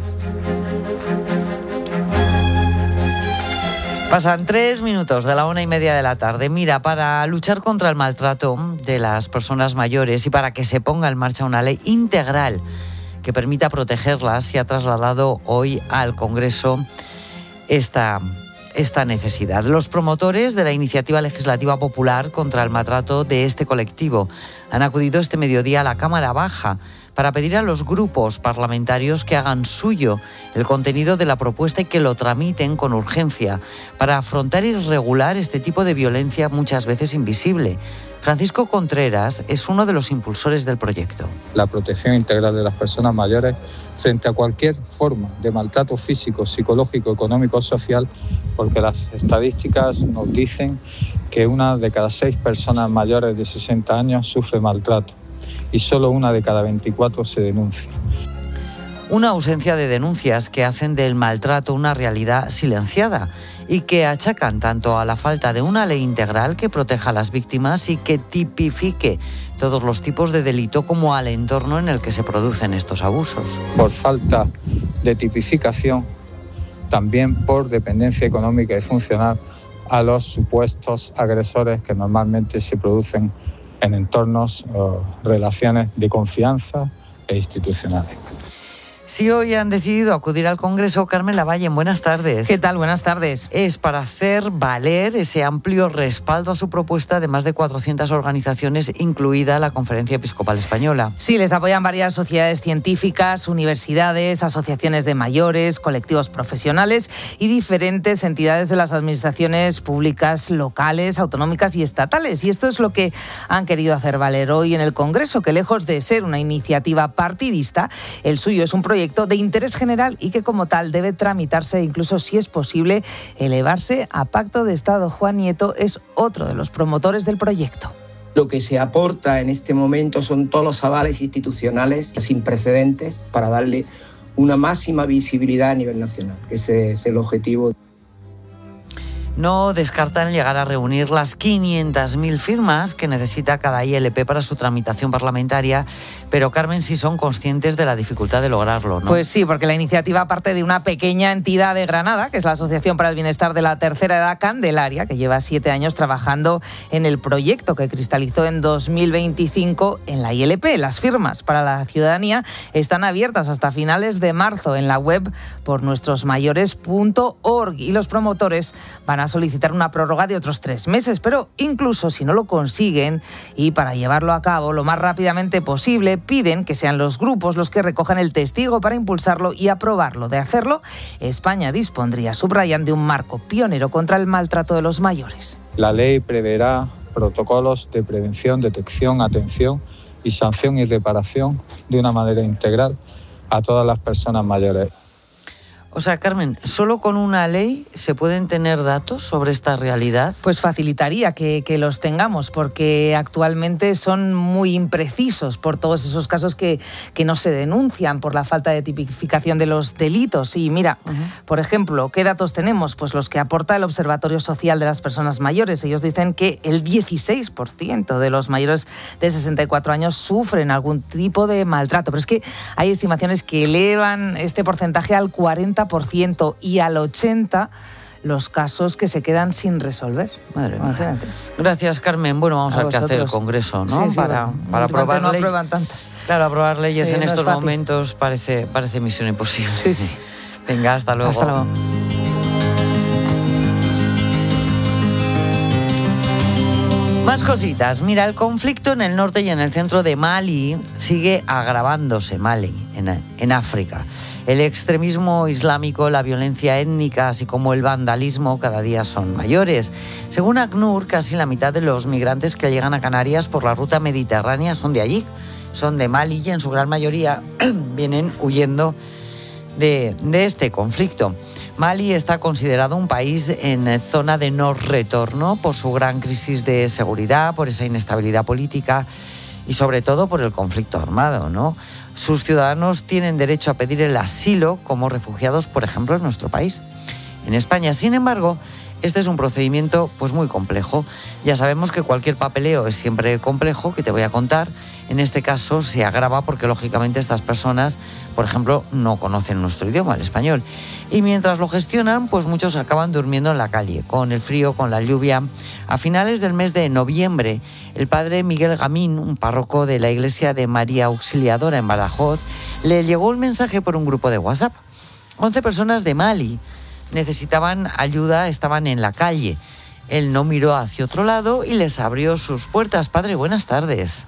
Pasan 3 minutos de la 1:30 de la tarde. Mira, para luchar contra el maltrato de las personas mayores y para que se ponga en marcha una ley integral que permita protegerlas, se ha trasladado hoy al Congreso esta necesidad. Los promotores de la iniciativa legislativa popular contra el maltrato de este colectivo han acudido este mediodía a la Cámara Baja para pedir a los grupos parlamentarios que hagan suyo el contenido de la propuesta y que lo tramiten con urgencia para afrontar y regular este tipo de violencia muchas veces invisible. Francisco Contreras es uno de los impulsores del proyecto. La protección integral de las personas mayores frente a cualquier forma de maltrato físico, psicológico, económico o social, porque las estadísticas nos dicen que 1 de cada 6 personas mayores de 60 años sufre maltrato y solo 1 de cada 24 se denuncia. Una ausencia de denuncias que hacen del maltrato una realidad silenciada y que achacan tanto a la falta de una ley integral que proteja a las víctimas y que tipifique todos los tipos de delito como al entorno en el que se producen estos abusos. Por falta de tipificación, también por dependencia económica y funcional a los supuestos agresores que normalmente se producen en entornos o relaciones de confianza e institucionales. Si hoy han decidido acudir al Congreso, Carmen Lavalle, buenas tardes. ¿Qué tal? Buenas tardes. Es para hacer valer ese amplio respaldo a su propuesta de más de 400 organizaciones, incluida la Conferencia Episcopal Española. Sí, les apoyan varias sociedades científicas, universidades, asociaciones de mayores, colectivos profesionales y diferentes entidades de las administraciones públicas locales, autonómicas y estatales. Y esto es lo que han querido hacer valer hoy en el Congreso, que lejos de ser una iniciativa partidista, el suyo es un proyecto de interés general y que como tal debe tramitarse e incluso, si es posible, elevarse a pacto de Estado. Juan Nieto es otro de los promotores del proyecto. Lo que se aporta en este momento son todos los avales institucionales sin precedentes para darle una máxima visibilidad a nivel nacional. Ese es el objetivo. No descartan llegar a reunir las 500.000 firmas que necesita cada ILP para su tramitación parlamentaria, pero Carmen, sí son conscientes de la dificultad de lograrlo, ¿no? Pues sí, porque la iniciativa parte de una pequeña entidad de Granada, que es la Asociación para el Bienestar de la Tercera Edad Candelaria, que lleva 7 años trabajando en el proyecto que cristalizó en 2025 en la ILP. Las firmas para la ciudadanía están abiertas hasta finales de marzo en la web pornuestrosmayores.org y los promotores van a solicitar una prórroga de otros 3 meses, pero incluso si no lo consiguen y para llevarlo a cabo lo más rápidamente posible, piden que sean los grupos los que recojan el testigo para impulsarlo y aprobarlo. De hacerlo, España dispondría, subrayan, de un marco pionero contra el maltrato de los mayores. La ley preverá protocolos de prevención, detección, atención y sanción y reparación de una manera integral a todas las personas mayores. O sea, Carmen, ¿solo con una ley se pueden tener datos sobre esta realidad? Pues facilitaría que los tengamos, porque actualmente son muy imprecisos por todos esos casos que no se denuncian por la falta de tipificación de los delitos. Y mira, por ejemplo, ¿qué datos tenemos? Pues los que aporta el Observatorio Social de las Personas Mayores. Ellos dicen que el 16% de los mayores de 64 años sufren algún tipo de maltrato. Pero es que hay estimaciones que elevan este porcentaje al 40% y al 80% los casos que se quedan sin resolver. Madre mía. Gracias, Carmen. Bueno, vamos a ver qué hace el Congreso, ¿no? Sí, para aprobar no leyes. aprueban tantas. Claro, aprobar leyes Sí, en no es estos fácil. momentos parece misión imposible. Sí, sí. Venga, hasta luego. Hasta luego. Más cositas. Mira, el conflicto en el norte y en el centro de Mali sigue agravándose. Mali, en África. El extremismo islámico, la violencia étnica, así como el vandalismo, cada día son mayores. Según ACNUR, casi la mitad de los migrantes que llegan a Canarias por la ruta mediterránea son de allí. Son de Mali y en su gran mayoría vienen huyendo de este conflicto. Mali está considerado un país en zona de no retorno por su gran crisis de seguridad, por esa inestabilidad política y sobre todo por el conflicto armado, ¿no? Sus ciudadanos tienen derecho a pedir el asilo como refugiados, por ejemplo, en nuestro país. En España, sin embargo, este es un procedimiento pues muy complejo. Ya sabemos que cualquier papeleo es siempre complejo, que te voy a contar. En este caso se agrava porque, lógicamente, estas personas, por ejemplo, no conocen nuestro idioma, el español. Y mientras lo gestionan, pues muchos acaban durmiendo en la calle, con el frío, con la lluvia. A finales del mes de noviembre, el padre Miguel Gamín, un párroco de la iglesia de María Auxiliadora en Badajoz, le llegó un mensaje por un grupo de WhatsApp. 11 personas de Mali necesitaban ayuda, estaban en la calle. Él no miró hacia otro lado y les abrió sus puertas. Padre, buenas tardes.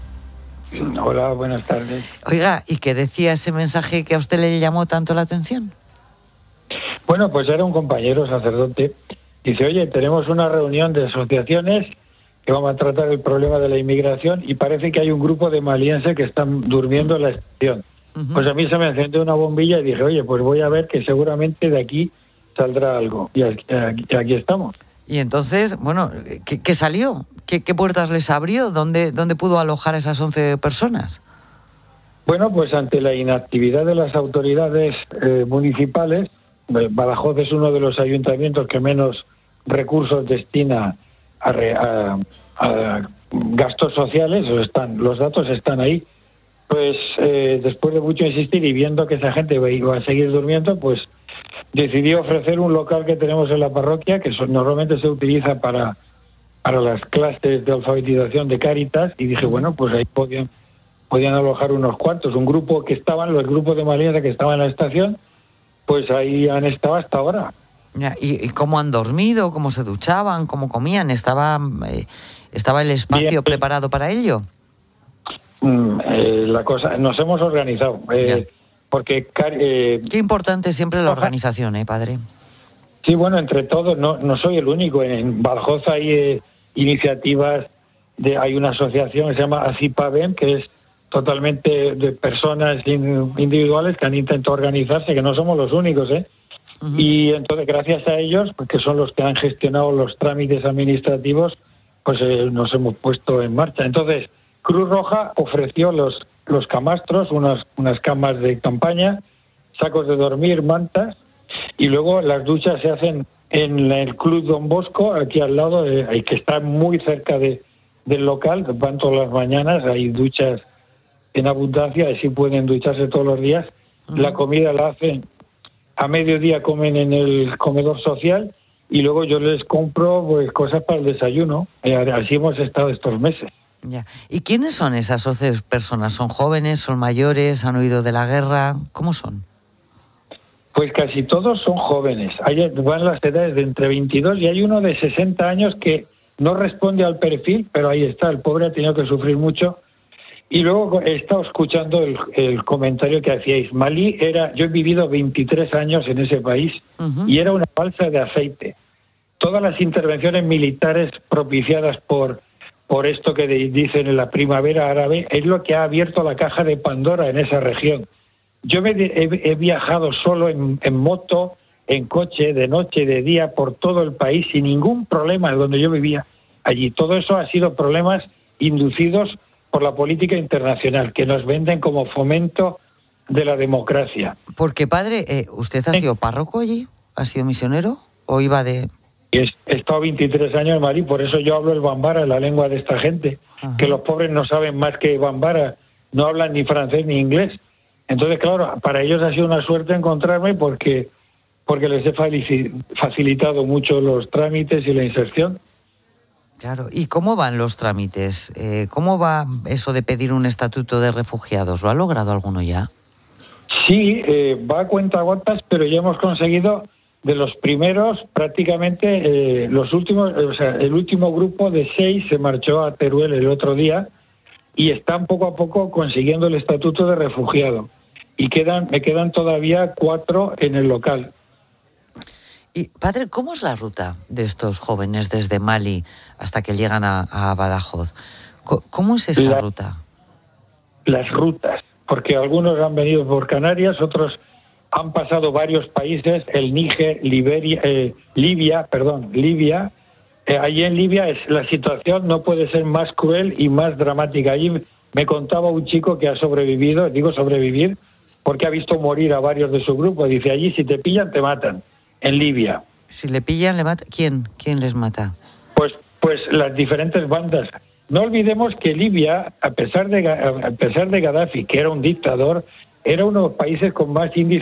Hola, buenas tardes. Oiga, ¿y qué decía ese mensaje que a usted le llamó tanto la atención? Bueno, pues era un compañero sacerdote. Dice, oye, tenemos una reunión de asociaciones que vamos a tratar el problema de la inmigración y parece que hay un grupo de malienses que están durmiendo en la estación. Pues a mí se me encendió una bombilla y dije, oye, pues voy a ver que seguramente de aquí saldrá algo. Y aquí estamos. Y entonces, bueno, ¿qué salió? ¿Qué puertas les abrió? ¿Dónde pudo alojar a esas 11 personas? Bueno, pues ante la inactividad de las autoridades municipales, Badajoz es uno de los ayuntamientos que menos recursos destina a gastos sociales, los datos están ahí. Pues después de mucho insistir y viendo que esa gente iba a seguir durmiendo, pues decidió ofrecer un local que tenemos en la parroquia, que normalmente se utiliza para las clases de alfabetización de Cáritas, y dije, bueno, pues ahí podían alojar unos cuantos. Un grupo que estaban, los grupos de malienses que estaban en la estación, pues ahí han estado hasta ahora. ¿Y cómo han dormido? ¿Cómo se duchaban? ¿Cómo comían? ¿Estaba el espacio Bien, preparado para ello? La cosa, nos hemos organizado. Porque qué importante siempre la organización, padre. Sí, bueno, entre todos, no soy el único. En Badajoz hay iniciativas, hay una asociación que se llama ACIPABEM, que es totalmente de personas individuales que han intentado organizarse, que no somos los únicos, Y entonces, gracias a ellos, porque son los que han gestionado los trámites administrativos, pues nos hemos puesto en marcha. Entonces, Cruz Roja ofreció los camastros, unas camas de campaña, sacos de dormir, mantas, y luego las duchas se hacen en el Club Don Bosco, aquí al lado, que está muy cerca del local. Van todas las mañanas, hay duchas en abundancia, así pueden ducharse todos los días. La comida la hacen a mediodía, comen en el comedor social, y luego yo les compro pues cosas para el desayuno. Así hemos estado estos meses. Ya. ¿Y quiénes son esas 11 personas? ¿Son jóvenes, son mayores, han huido de la guerra? ¿Cómo son? Pues casi todos son jóvenes. Van las edades de entre 22 y hay uno de 60 años que no responde al perfil, pero ahí está, el pobre ha tenido que sufrir mucho. Y luego he estado escuchando el comentario que hacíais. Malí yo he vivido 23 años en ese país y era una balsa de aceite. Todas las intervenciones militares propiciadas por esto que dicen en la primavera árabe es lo que ha abierto la caja de Pandora en esa región. Yo he viajado solo en moto, en coche, de noche, de día, por todo el país, sin ningún problema donde yo vivía allí. Todo eso ha sido problemas inducidos por la política internacional, que nos venden como fomento de la democracia. Porque, padre, ¿usted ha sido párroco allí? ¿Ha sido misionero? ¿O iba de...? He estado 23 años en Malí, por eso yo hablo el bambara, la lengua de esta gente. Ajá. Que los pobres no saben más que bambara, no hablan ni francés ni inglés. Entonces, claro, para ellos ha sido una suerte encontrarme porque les he facilitado mucho los trámites y la inserción. Claro, ¿y cómo van los trámites? ¿Cómo va eso de pedir un estatuto de refugiados? ¿Lo ha logrado alguno ya? Sí, va a cuentagotas, pero ya hemos conseguido de los primeros, prácticamente los últimos, el último grupo de 6 se marchó a Teruel el otro día y están poco a poco consiguiendo el estatuto de refugiado. Y me quedan todavía 4 en el local. Y, padre, ¿cómo es la ruta de estos jóvenes desde Mali hasta que llegan a Badajoz? ¿Cómo es esa ruta? Las rutas, porque algunos han venido por Canarias, otros han pasado varios países, el Níger, Libia. Allí en Libia la situación no puede ser más cruel y más dramática. Allí me contaba un chico que ha sobrevivido, digo sobrevivir, porque ha visto morir a varios de su grupo. Dice, allí si te pillan, te matan, en Libia. Si le pillan, le matan. ¿Quién les mata? Pues las diferentes bandas. No olvidemos que Libia, a pesar de Gaddafi, que era un dictador, era uno de los países con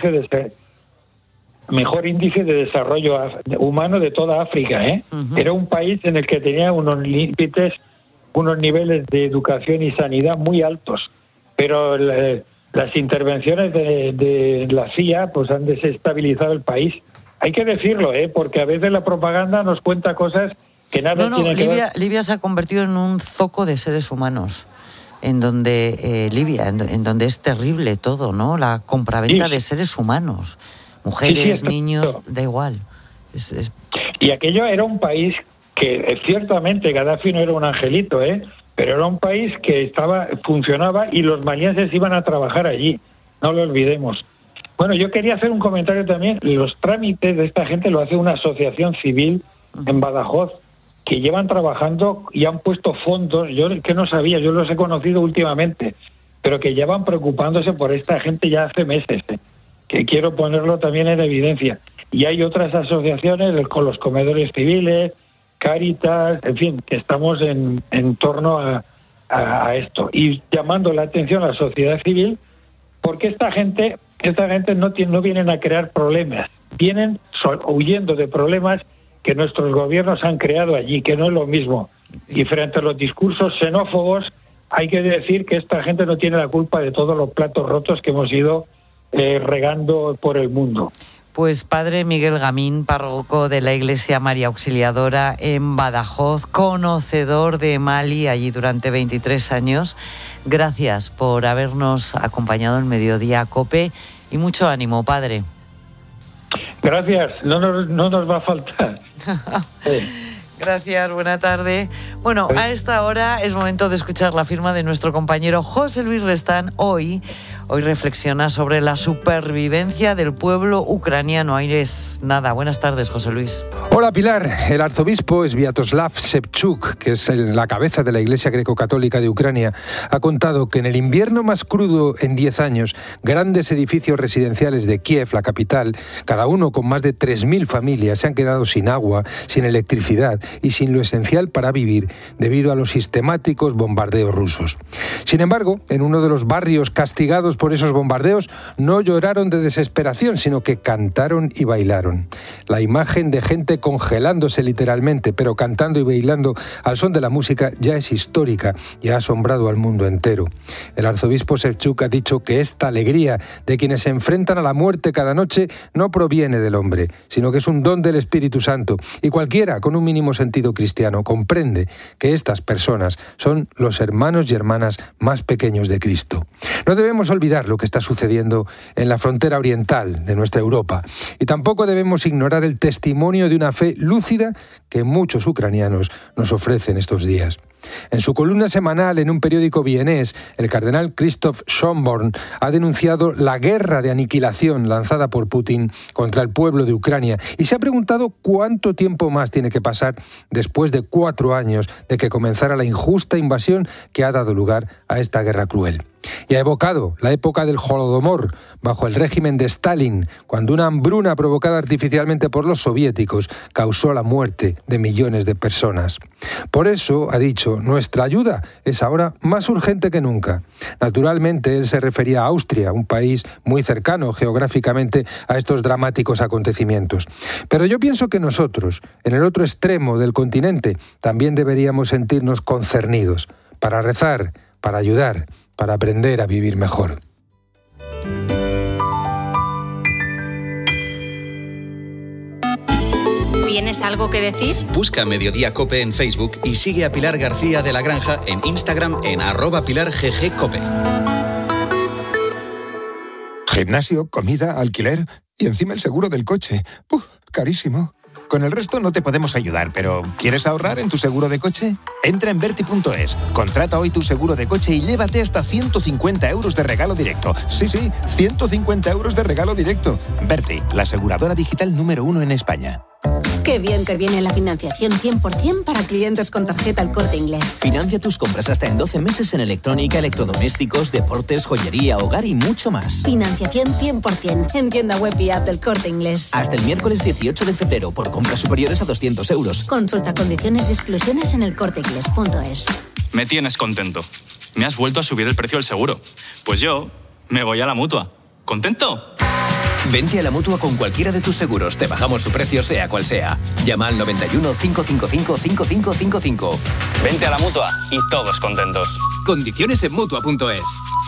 mejor índice de desarrollo humano de toda África, Uh-huh. Era un país en el que tenía unos niveles de educación y sanidad muy altos, pero las intervenciones de la CIA pues han desestabilizado el país. Hay que decirlo, porque a veces la propaganda nos cuenta cosas que nada tienen que ver. Libia se ha convertido en un zoco de seres humanos, en donde en donde es terrible todo, ¿no? La compraventa de seres humanos, mujeres, niños, da igual. Y aquello era un país que ciertamente Gaddafi no era un angelito, pero era un país que funcionaba y los malienses iban a trabajar allí, no lo olvidemos. Bueno, yo quería hacer un comentario también. Los trámites de esta gente lo hace una asociación civil en Badajoz, que llevan trabajando y han puesto fondos, yo que no sabía, yo los he conocido últimamente, pero que llevan preocupándose por esta gente ya hace meses, que quiero ponerlo también en evidencia. Y hay otras asociaciones con los comedores civiles, Cáritas, en fin, que estamos en torno a esto. Y llamando la atención a la sociedad civil, porque esta gente no vienen a crear problemas, vienen huyendo de problemas que nuestros gobiernos han creado allí, que no es lo mismo. Y frente a los discursos xenófobos hay que decir que esta gente no tiene la culpa de todos los platos rotos que hemos ido regando por el mundo. Pues padre Miguel Gamín, párroco de la Iglesia María Auxiliadora en Badajoz, conocedor de Mali allí durante 23 años, gracias por habernos acompañado en Mediodía COPE y mucho ánimo, padre. Gracias, no nos va a faltar. Gracias, buena tarde. Bueno, a esta hora es momento de escuchar la firma de nuestro compañero José Luis Restán. Hoy reflexiona sobre la supervivencia del pueblo ucraniano. Ahí es nada. Buenas tardes, José Luis. Hola, Pilar. El arzobispo Sviatoslav Shevchuk, que es la cabeza de la Iglesia Greco-Católica de Ucrania, ha contado que en el invierno más crudo en 10 años, grandes edificios residenciales de Kiev, la capital, cada uno con más de 3.000 familias, se han quedado sin agua, sin electricidad y sin lo esencial para vivir debido a los sistemáticos bombardeos rusos. Sin embargo, en uno de los barrios castigados por esos bombardeos, no lloraron de desesperación, sino que cantaron y bailaron. La imagen de gente congelándose literalmente, pero cantando y bailando al son de la música ya es histórica y ha asombrado al mundo entero. El arzobispo Shevchuk ha dicho que esta alegría de quienes se enfrentan a la muerte cada noche no proviene del hombre, sino que es un don del Espíritu Santo, y cualquiera con un mínimo sentido cristiano comprende que estas personas son los hermanos y hermanas más pequeños de Cristo. No debemos olvidar lo que está sucediendo en la frontera oriental de nuestra Europa, y tampoco debemos ignorar el testimonio de una fe lúcida que muchos ucranianos nos ofrecen estos días. En su columna semanal en un periódico vienés, el cardenal Krzysztof Schönborn ha denunciado la guerra de aniquilación lanzada por Putin contra el pueblo de Ucrania y se ha preguntado cuánto tiempo más tiene que pasar después de 4 años de que comenzara la injusta invasión que ha dado lugar a esta guerra cruel. Y ha evocado la época del Holodomor, bajo el régimen de Stalin, cuando una hambruna provocada artificialmente por los soviéticos causó la muerte de millones de personas. Por eso, ha dicho, nuestra ayuda es ahora más urgente que nunca. Naturalmente, él se refería a Austria, un país muy cercano geográficamente a estos dramáticos acontecimientos. Pero yo pienso que nosotros, en el otro extremo del continente, también deberíamos sentirnos concernidos, para rezar, para ayudar, para aprender a vivir mejor. ¿Tienes algo que decir? Busca Mediodía COPE en Facebook y sigue a Pilar García de la Granja en Instagram en @PilarGGCope. Gimnasio, comida, alquiler y encima el seguro del coche. Carísimo. Con el resto no te podemos ayudar, pero ¿quieres ahorrar en tu seguro de coche? Entra en Verti.es, contrata hoy tu seguro de coche y llévate hasta 150 euros de regalo directo. Sí, 150 euros de regalo directo. Verti, la aseguradora digital número 1 en España. Qué bien te viene la financiación 100% para clientes con tarjeta El Corte Inglés. Financia tus compras hasta en 12 meses en electrónica, electrodomésticos, deportes, joyería, hogar y mucho más. Financiación 100% en tienda web y app del Corte Inglés. Hasta el miércoles 18 de febrero por compras superiores a 200 euros. Consulta condiciones y exclusiones en elcorteinglés.es. Me tienes contento. Me has vuelto a subir el precio del seguro. Pues yo me voy a la Mutua. ¿Contento? Vente a la Mutua con cualquiera de tus seguros. Te bajamos su precio sea cual sea. Llama al 91 555 5555. Vente a la Mutua y todos contentos. Condiciones en Mutua.es.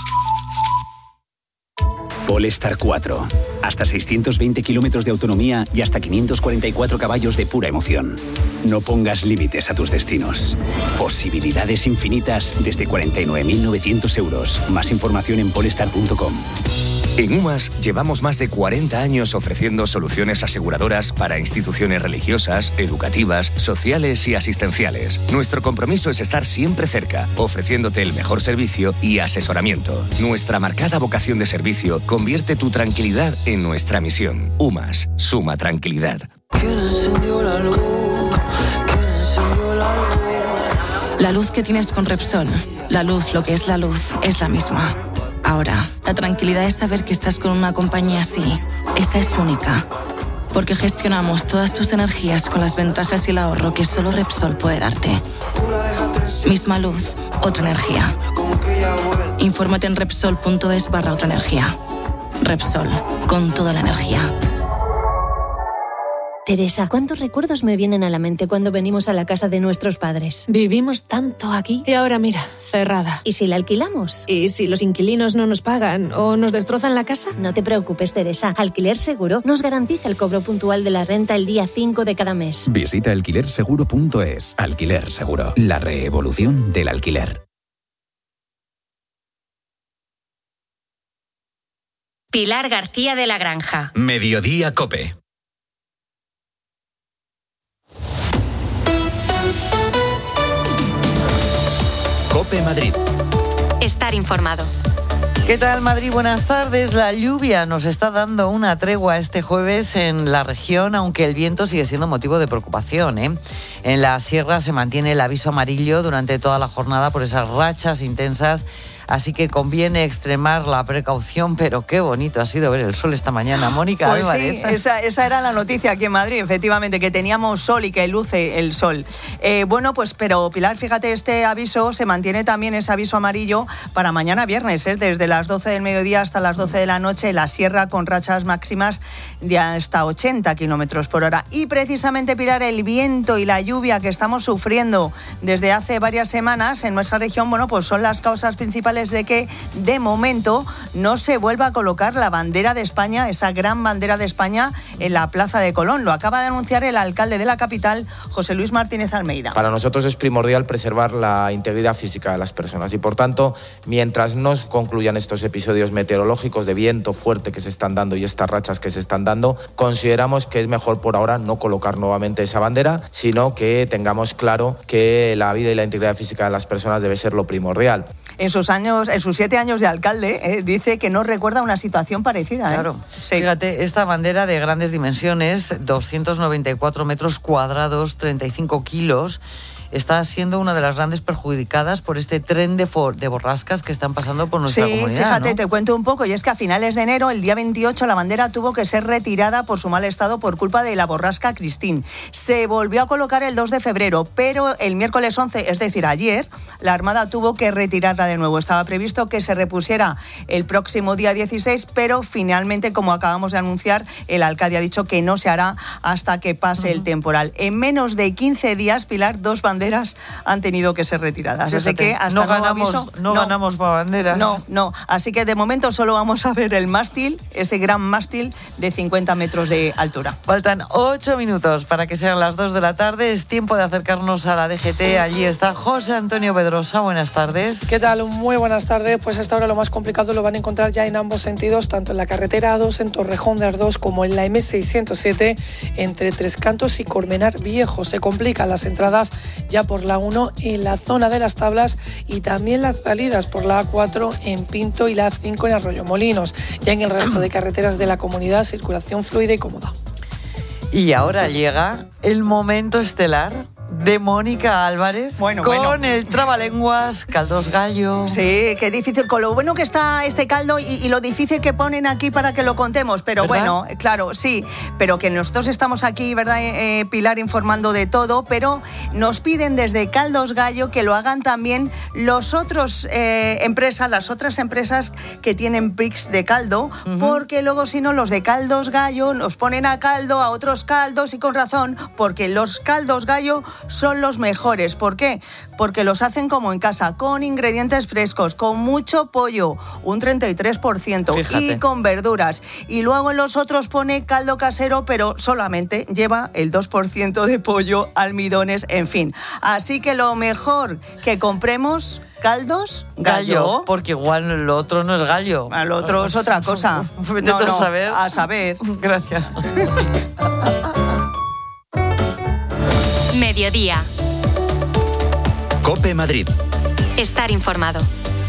Polestar 4. Hasta 620 kilómetros de autonomía y hasta 544 caballos de pura emoción. No pongas límites a tus destinos. Posibilidades infinitas desde 49.900 euros. Más información en polestar.com. En UMAS llevamos más de 40 años ofreciendo soluciones aseguradoras para instituciones religiosas, educativas, sociales y asistenciales. Nuestro compromiso es estar siempre cerca, ofreciéndote el mejor servicio y asesoramiento. Nuestra marcada vocación de servicio convierte tu tranquilidad en nuestra misión. UMAS, suma tranquilidad. ¿Quién encendió la luz? ¿Quién encendió la luz? La luz que tienes con Repsol. La luz, lo que es la luz, es la misma. Ahora, la tranquilidad es saber que estás con una compañía así. Esa es única. Porque gestionamos todas tus energías con las ventajas y el ahorro que solo Repsol puede darte. Misma luz, otra energía. Infórmate en Repsol.es/otra energía. Repsol, con toda la energía. Teresa, ¿cuántos recuerdos me vienen a la mente cuando venimos a la casa de nuestros padres? Vivimos tanto aquí y ahora mira, cerrada. ¿Y si la alquilamos? ¿Y si los inquilinos no nos pagan o nos destrozan la casa? No te preocupes, Teresa. Alquiler Seguro nos garantiza el cobro puntual de la renta el día 5 de cada mes. Visita alquilerseguro.es. Alquiler Seguro, la revolución del alquiler. Pilar García de la Granja. Mediodía COPE. COPE Madrid. Estar informado. ¿Qué tal, Madrid? Buenas tardes. La lluvia nos está dando una tregua este jueves en la región, aunque el viento sigue siendo motivo de preocupación, ¿eh? En la sierra se mantiene el aviso amarillo durante toda la jornada por esas rachas intensas, así que conviene extremar la precaución, pero qué bonito ha sido ver el sol esta mañana, Mónica. Pues sí, esa era la noticia aquí en Madrid, efectivamente, que teníamos sol y que luce el sol. Bueno, pues pero Pilar, fíjate, este aviso se mantiene también, ese aviso amarillo, para mañana viernes, desde las 12 del mediodía hasta las 12 de la noche, la sierra con rachas máximas de hasta 80 kilómetros por hora. Y precisamente, Pilar, el viento y la lluvia que estamos sufriendo desde hace varias semanas en nuestra región, bueno, pues son las causas principales de que de momento no se vuelva a colocar la bandera de España, esa gran bandera de España, en la Plaza de Colón. Lo acaba de anunciar el alcalde de la capital, José Luis Martínez Almeida. Para nosotros es primordial preservar la integridad física de las personas y, por tanto, mientras no concluyan estos episodios meteorológicos de viento fuerte que se están dando y estas rachas que se están dando, consideramos que es mejor por ahora no colocar nuevamente esa bandera, sino que tengamos claro que la vida y la integridad física de las personas debe ser lo primordial. En sus 7 años de alcalde, dice que no recuerda una situación parecida. Claro. Sí. Fíjate, esta bandera de grandes dimensiones, 294 metros cuadrados, 35 kilos, está siendo una de las grandes perjudicadas por este tren de borrascas que están pasando por nuestra comunidad. Sí, fíjate, ¿no? Te cuento un poco, y es que a finales de enero, el día 28, la bandera tuvo que ser retirada por su mal estado por culpa de la borrasca Christine. Se volvió a colocar el 2 de febrero, pero el miércoles 11, es decir, ayer, la Armada tuvo que retirarla de nuevo. Estaba previsto que se repusiera el próximo día 16, pero finalmente, como acabamos de anunciar, el alcalde ha dicho que no se hará hasta que pase el temporal. En menos de 15 días, Pilar, 2 banderas han tenido que ser retiradas. Así que hasta no ganamos para banderas. No. Así que de momento solo vamos a ver el mástil, ese gran mástil de 50 metros de altura. Faltan 8 minutos para que sean las 2 de la tarde. Es tiempo de acercarnos a la DGT. Allí está José Antonio Pedrosa. Buenas tardes. ¿Qué tal? Muy buenas tardes. Pues hasta ahora lo más complicado lo van a encontrar ya en ambos sentidos, tanto en la carretera A2 en Torrejón de Ardós como en la M607 entre Tres Cantos y Colmenar Viejo. Se complican las entradas ya por la 1 en la zona de las Tablas y también las salidas por la A4 en Pinto y la A5 en Arroyomolinos. Ya en el resto de carreteras de la comunidad, circulación fluida y cómoda. Y ahora llega el momento estelar de Mónica Álvarez con el trabalenguas Caldos Gallo. Sí, qué difícil, con lo bueno que está este caldo y lo difícil que ponen aquí para que lo contemos, pero ¿verdad? Bueno, claro, sí, pero que nosotros estamos aquí, ¿verdad, Pilar, informando de todo, pero nos piden desde Caldos Gallo que lo hagan también las otras empresas que tienen bricks de caldo, porque luego si no los de Caldos Gallo nos ponen a caldo a otros caldos, y con razón, porque los Caldos Gallo son los mejores. ¿Por qué? Porque los hacen como en casa, con ingredientes frescos, con mucho pollo, un 33%, fíjate, y con verduras. Y luego en los otros pone caldo casero, pero solamente lleva el 2% de pollo, almidones, en fin. Así que lo mejor que compremos... Caldos Gallo. Porque igual lo otro no es gallo. Lo otro es otra cosa. A saber. Gracias. Mediodía. COPE Madrid. Estar informado.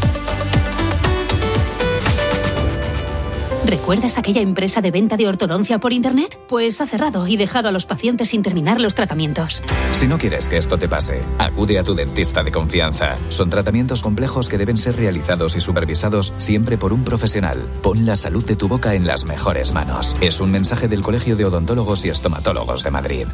¿Recuerdas aquella empresa de venta de ortodoncia por internet? Pues ha cerrado y dejado a los pacientes sin terminar los tratamientos. Si no quieres que esto te pase, acude a tu dentista de confianza. Son tratamientos complejos que deben ser realizados y supervisados siempre por un profesional. Pon la salud de tu boca en las mejores manos. Es un mensaje del Colegio de Odontólogos y Estomatólogos de Madrid.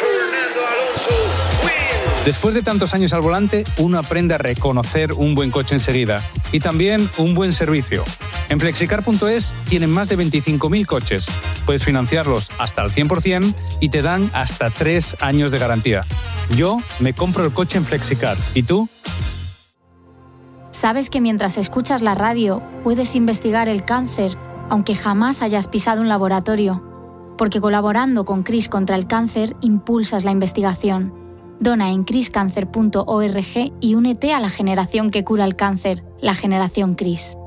Después de tantos años al volante, uno aprende a reconocer un buen coche enseguida y también un buen servicio. En flexicar.es tienen más de 25.000 coches. Puedes financiarlos hasta el 100% y te dan hasta 3 años de garantía. Yo me compro el coche en Flexicar. ¿Y tú? ¿Sabes que mientras escuchas la radio puedes investigar el cáncer, aunque jamás hayas pisado un laboratorio? Porque colaborando con CRIS contra el cáncer, impulsas la investigación. Dona en criscancer.org y únete a la generación que cura el cáncer, la generación CRIS.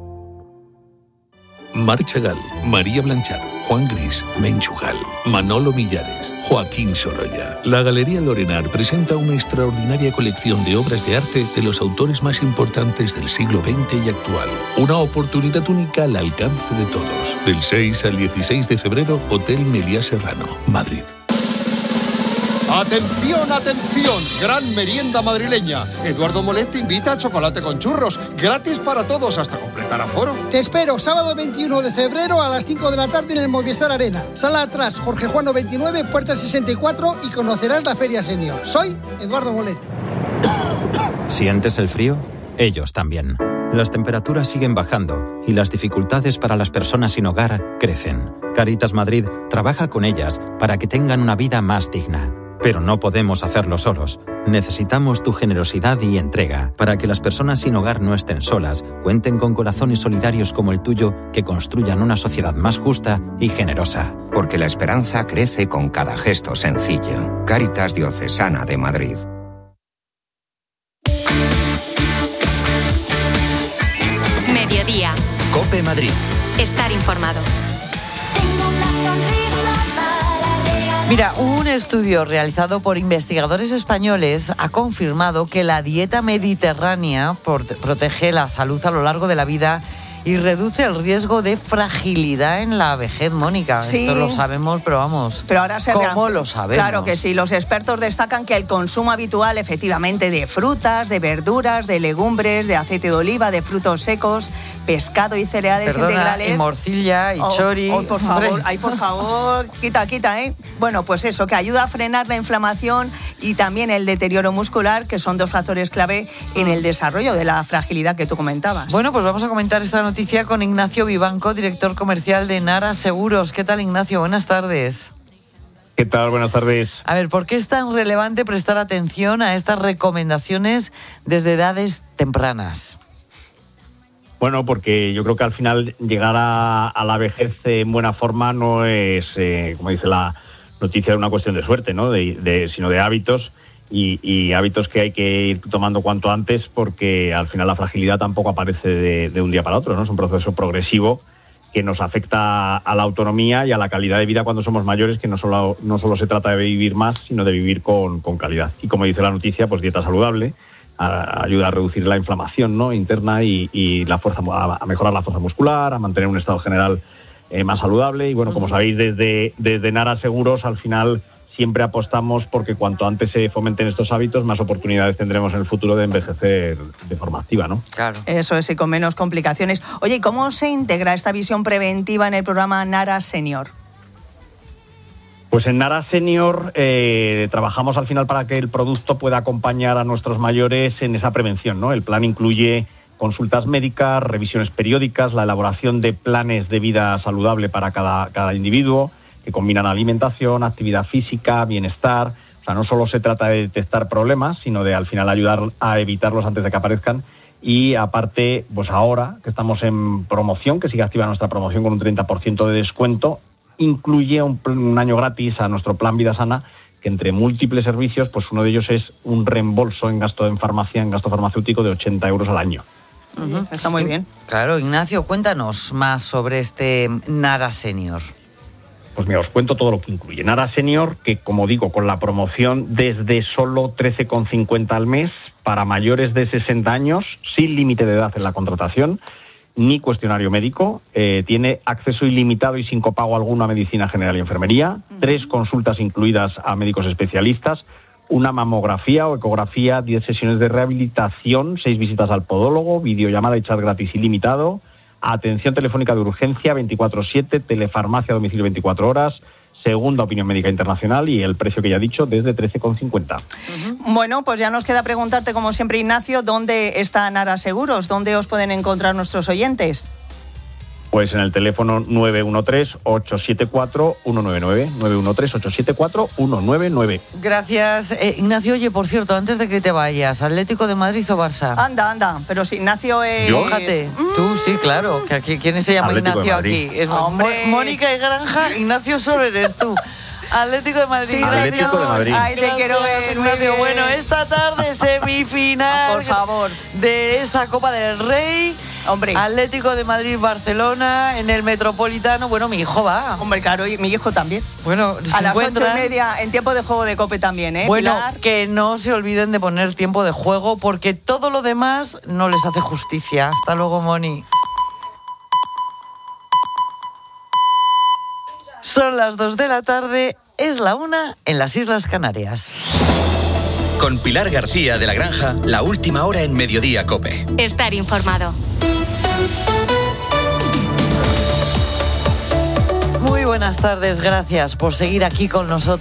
Marc Chagall, María Blanchard, Juan Gris, Menchugal, Manolo Millares, Joaquín Sorolla. La Galería Lorenar presenta una extraordinaria colección de obras de arte de los autores más importantes del siglo XX y actual. Una oportunidad única al alcance de todos. Del 6 al 16 de febrero, Hotel Meliá Serrano, Madrid. ¡Atención, atención! Gran merienda madrileña. Eduardo Molet te invita a chocolate con churros. Gratis para todos hasta completar aforo. Te espero sábado 21 de febrero a las 5 de la tarde en el Movistar Arena. Sala atrás, Jorge Juano 29, puerta 64 y conocerás la Feria Senior. Soy Eduardo Molet. ¿Sientes el frío? Ellos también. Las temperaturas siguen bajando y las dificultades para las personas sin hogar crecen. Caritas Madrid trabaja con ellas para que tengan una vida más digna. Pero no podemos hacerlo solos. Necesitamos tu generosidad y entrega para que las personas sin hogar no estén solas, cuenten con corazones solidarios como el tuyo que construyan una sociedad más justa y generosa. Porque la esperanza crece con cada gesto sencillo. Cáritas Diocesana de Madrid. Mediodía. COPE Madrid. Estar informado. Mira, un estudio realizado por investigadores españoles ha confirmado que la dieta mediterránea protege la salud a lo largo de la vida y reduce el riesgo de fragilidad en la vejez, Mónica. Sí. Esto lo sabemos, pero vamos, pero ahora ¿cómo lo sabemos? Claro que sí, los expertos destacan que el consumo habitual, efectivamente, de frutas, de verduras, de legumbres, de aceite de oliva, de frutos secos, pescado y cereales integrales... y morcilla y chori... por favor, quita, ¿eh? Bueno, pues eso, que ayuda a frenar la inflamación y también el deterioro muscular, que son 2 factores clave en el desarrollo de la fragilidad que tú comentabas. Bueno, pues vamos a comentar esta noticia con Ignacio Vivanco, director comercial de Nara Seguros. ¿Qué tal, Ignacio? Buenas tardes. ¿Qué tal? Buenas tardes. A ver, ¿por qué es tan relevante prestar atención a estas recomendaciones desde edades tempranas? Bueno, porque yo creo que al final llegar a la vejez en buena forma no es, como dice la noticia, una cuestión de suerte, ¿no? Sino de hábitos. Y hábitos que hay que ir tomando cuanto antes, porque al final la fragilidad tampoco aparece de un día para otro, ¿no? Es un proceso progresivo que nos afecta a la autonomía y a la calidad de vida cuando somos mayores, que no solo se trata de vivir más, sino de vivir con calidad. Y como dice la noticia, pues dieta saludable ayuda a reducir la inflamación, ¿no? interna y la fuerza, a mejorar la fuerza muscular, a mantener un estado general más saludable. Y bueno, como sabéis, desde Nara Seguros, al final siempre apostamos porque cuanto antes se fomenten estos hábitos, más oportunidades tendremos en el futuro de envejecer de forma activa, ¿no? Claro. Eso es, y con menos complicaciones. Oye, ¿y cómo se integra esta visión preventiva en el programa Nara Senior? Pues en Nara Senior trabajamos al final para que el producto pueda acompañar a nuestros mayores en esa prevención, ¿no? El plan incluye consultas médicas, revisiones periódicas, la elaboración de planes de vida saludable para cada individuo, que combinan alimentación, actividad física, bienestar. O sea, no solo se trata de detectar problemas, sino de al final ayudar a evitarlos antes de que aparezcan. Y aparte, pues ahora que estamos en promoción, que sigue activa nuestra promoción con un 30% de descuento, incluye un año gratis a nuestro plan Vida Sana, que entre múltiples servicios, pues uno de ellos es un reembolso en gasto farmacéutico de 80 euros al año. Está muy bien. Claro, Ignacio, cuéntanos más sobre este Nara Senior. Pues mira, os cuento todo lo que incluye. Nara Senior, que como digo, con la promoción desde solo 13,50 al mes para mayores de 60 años, sin límite de edad en la contratación, ni cuestionario médico, tiene acceso ilimitado y sin copago alguno a medicina general y enfermería, 3 consultas incluidas a médicos especialistas, una mamografía o ecografía, 10 sesiones de rehabilitación, 6 visitas al podólogo, videollamada y chat gratis ilimitado, atención telefónica de urgencia 24/7, telefarmacia a domicilio 24 horas, segunda opinión médica internacional y el precio que ya he dicho desde 13,50. Bueno, pues ya nos queda preguntarte, como siempre, Ignacio, ¿dónde está Nara Seguros? ¿Dónde os pueden encontrar nuestros oyentes? Pues en el teléfono 913-874-199. 913-874-199. Gracias, Ignacio. Oye, por cierto, antes de que te vayas, ¿Atlético de Madrid o Barça? Anda, pero si Ignacio es... Fíjate, tú sí, claro. ¿Quién se llama Atlético Ignacio de aquí? Es Mónica y Granja, Ignacio solo eres tú. Atlético de Madrid. Sí, Atlético de Madrid. Ay, te quiero ver, Ignacio. Bueno, esta tarde semifinal por favor, de esa Copa del Rey. Hombre. Atlético de Madrid-Barcelona en el Metropolitano. Bueno, mi hijo va. Hombre, claro, y mi hijo también. Bueno, a las 8:30 en tiempo de juego de COPE también, ¿eh? Bueno, Pilar. que no se olviden de poner tiempo de juego porque todo lo demás no les hace justicia. Hasta luego, Moni. Son las 2 de la tarde, es la 1 en las Islas Canarias. Con Pilar García de la Granja, la última hora en Mediodía COPE. Estar informado. Muy buenas tardes, gracias por seguir aquí con nosotros.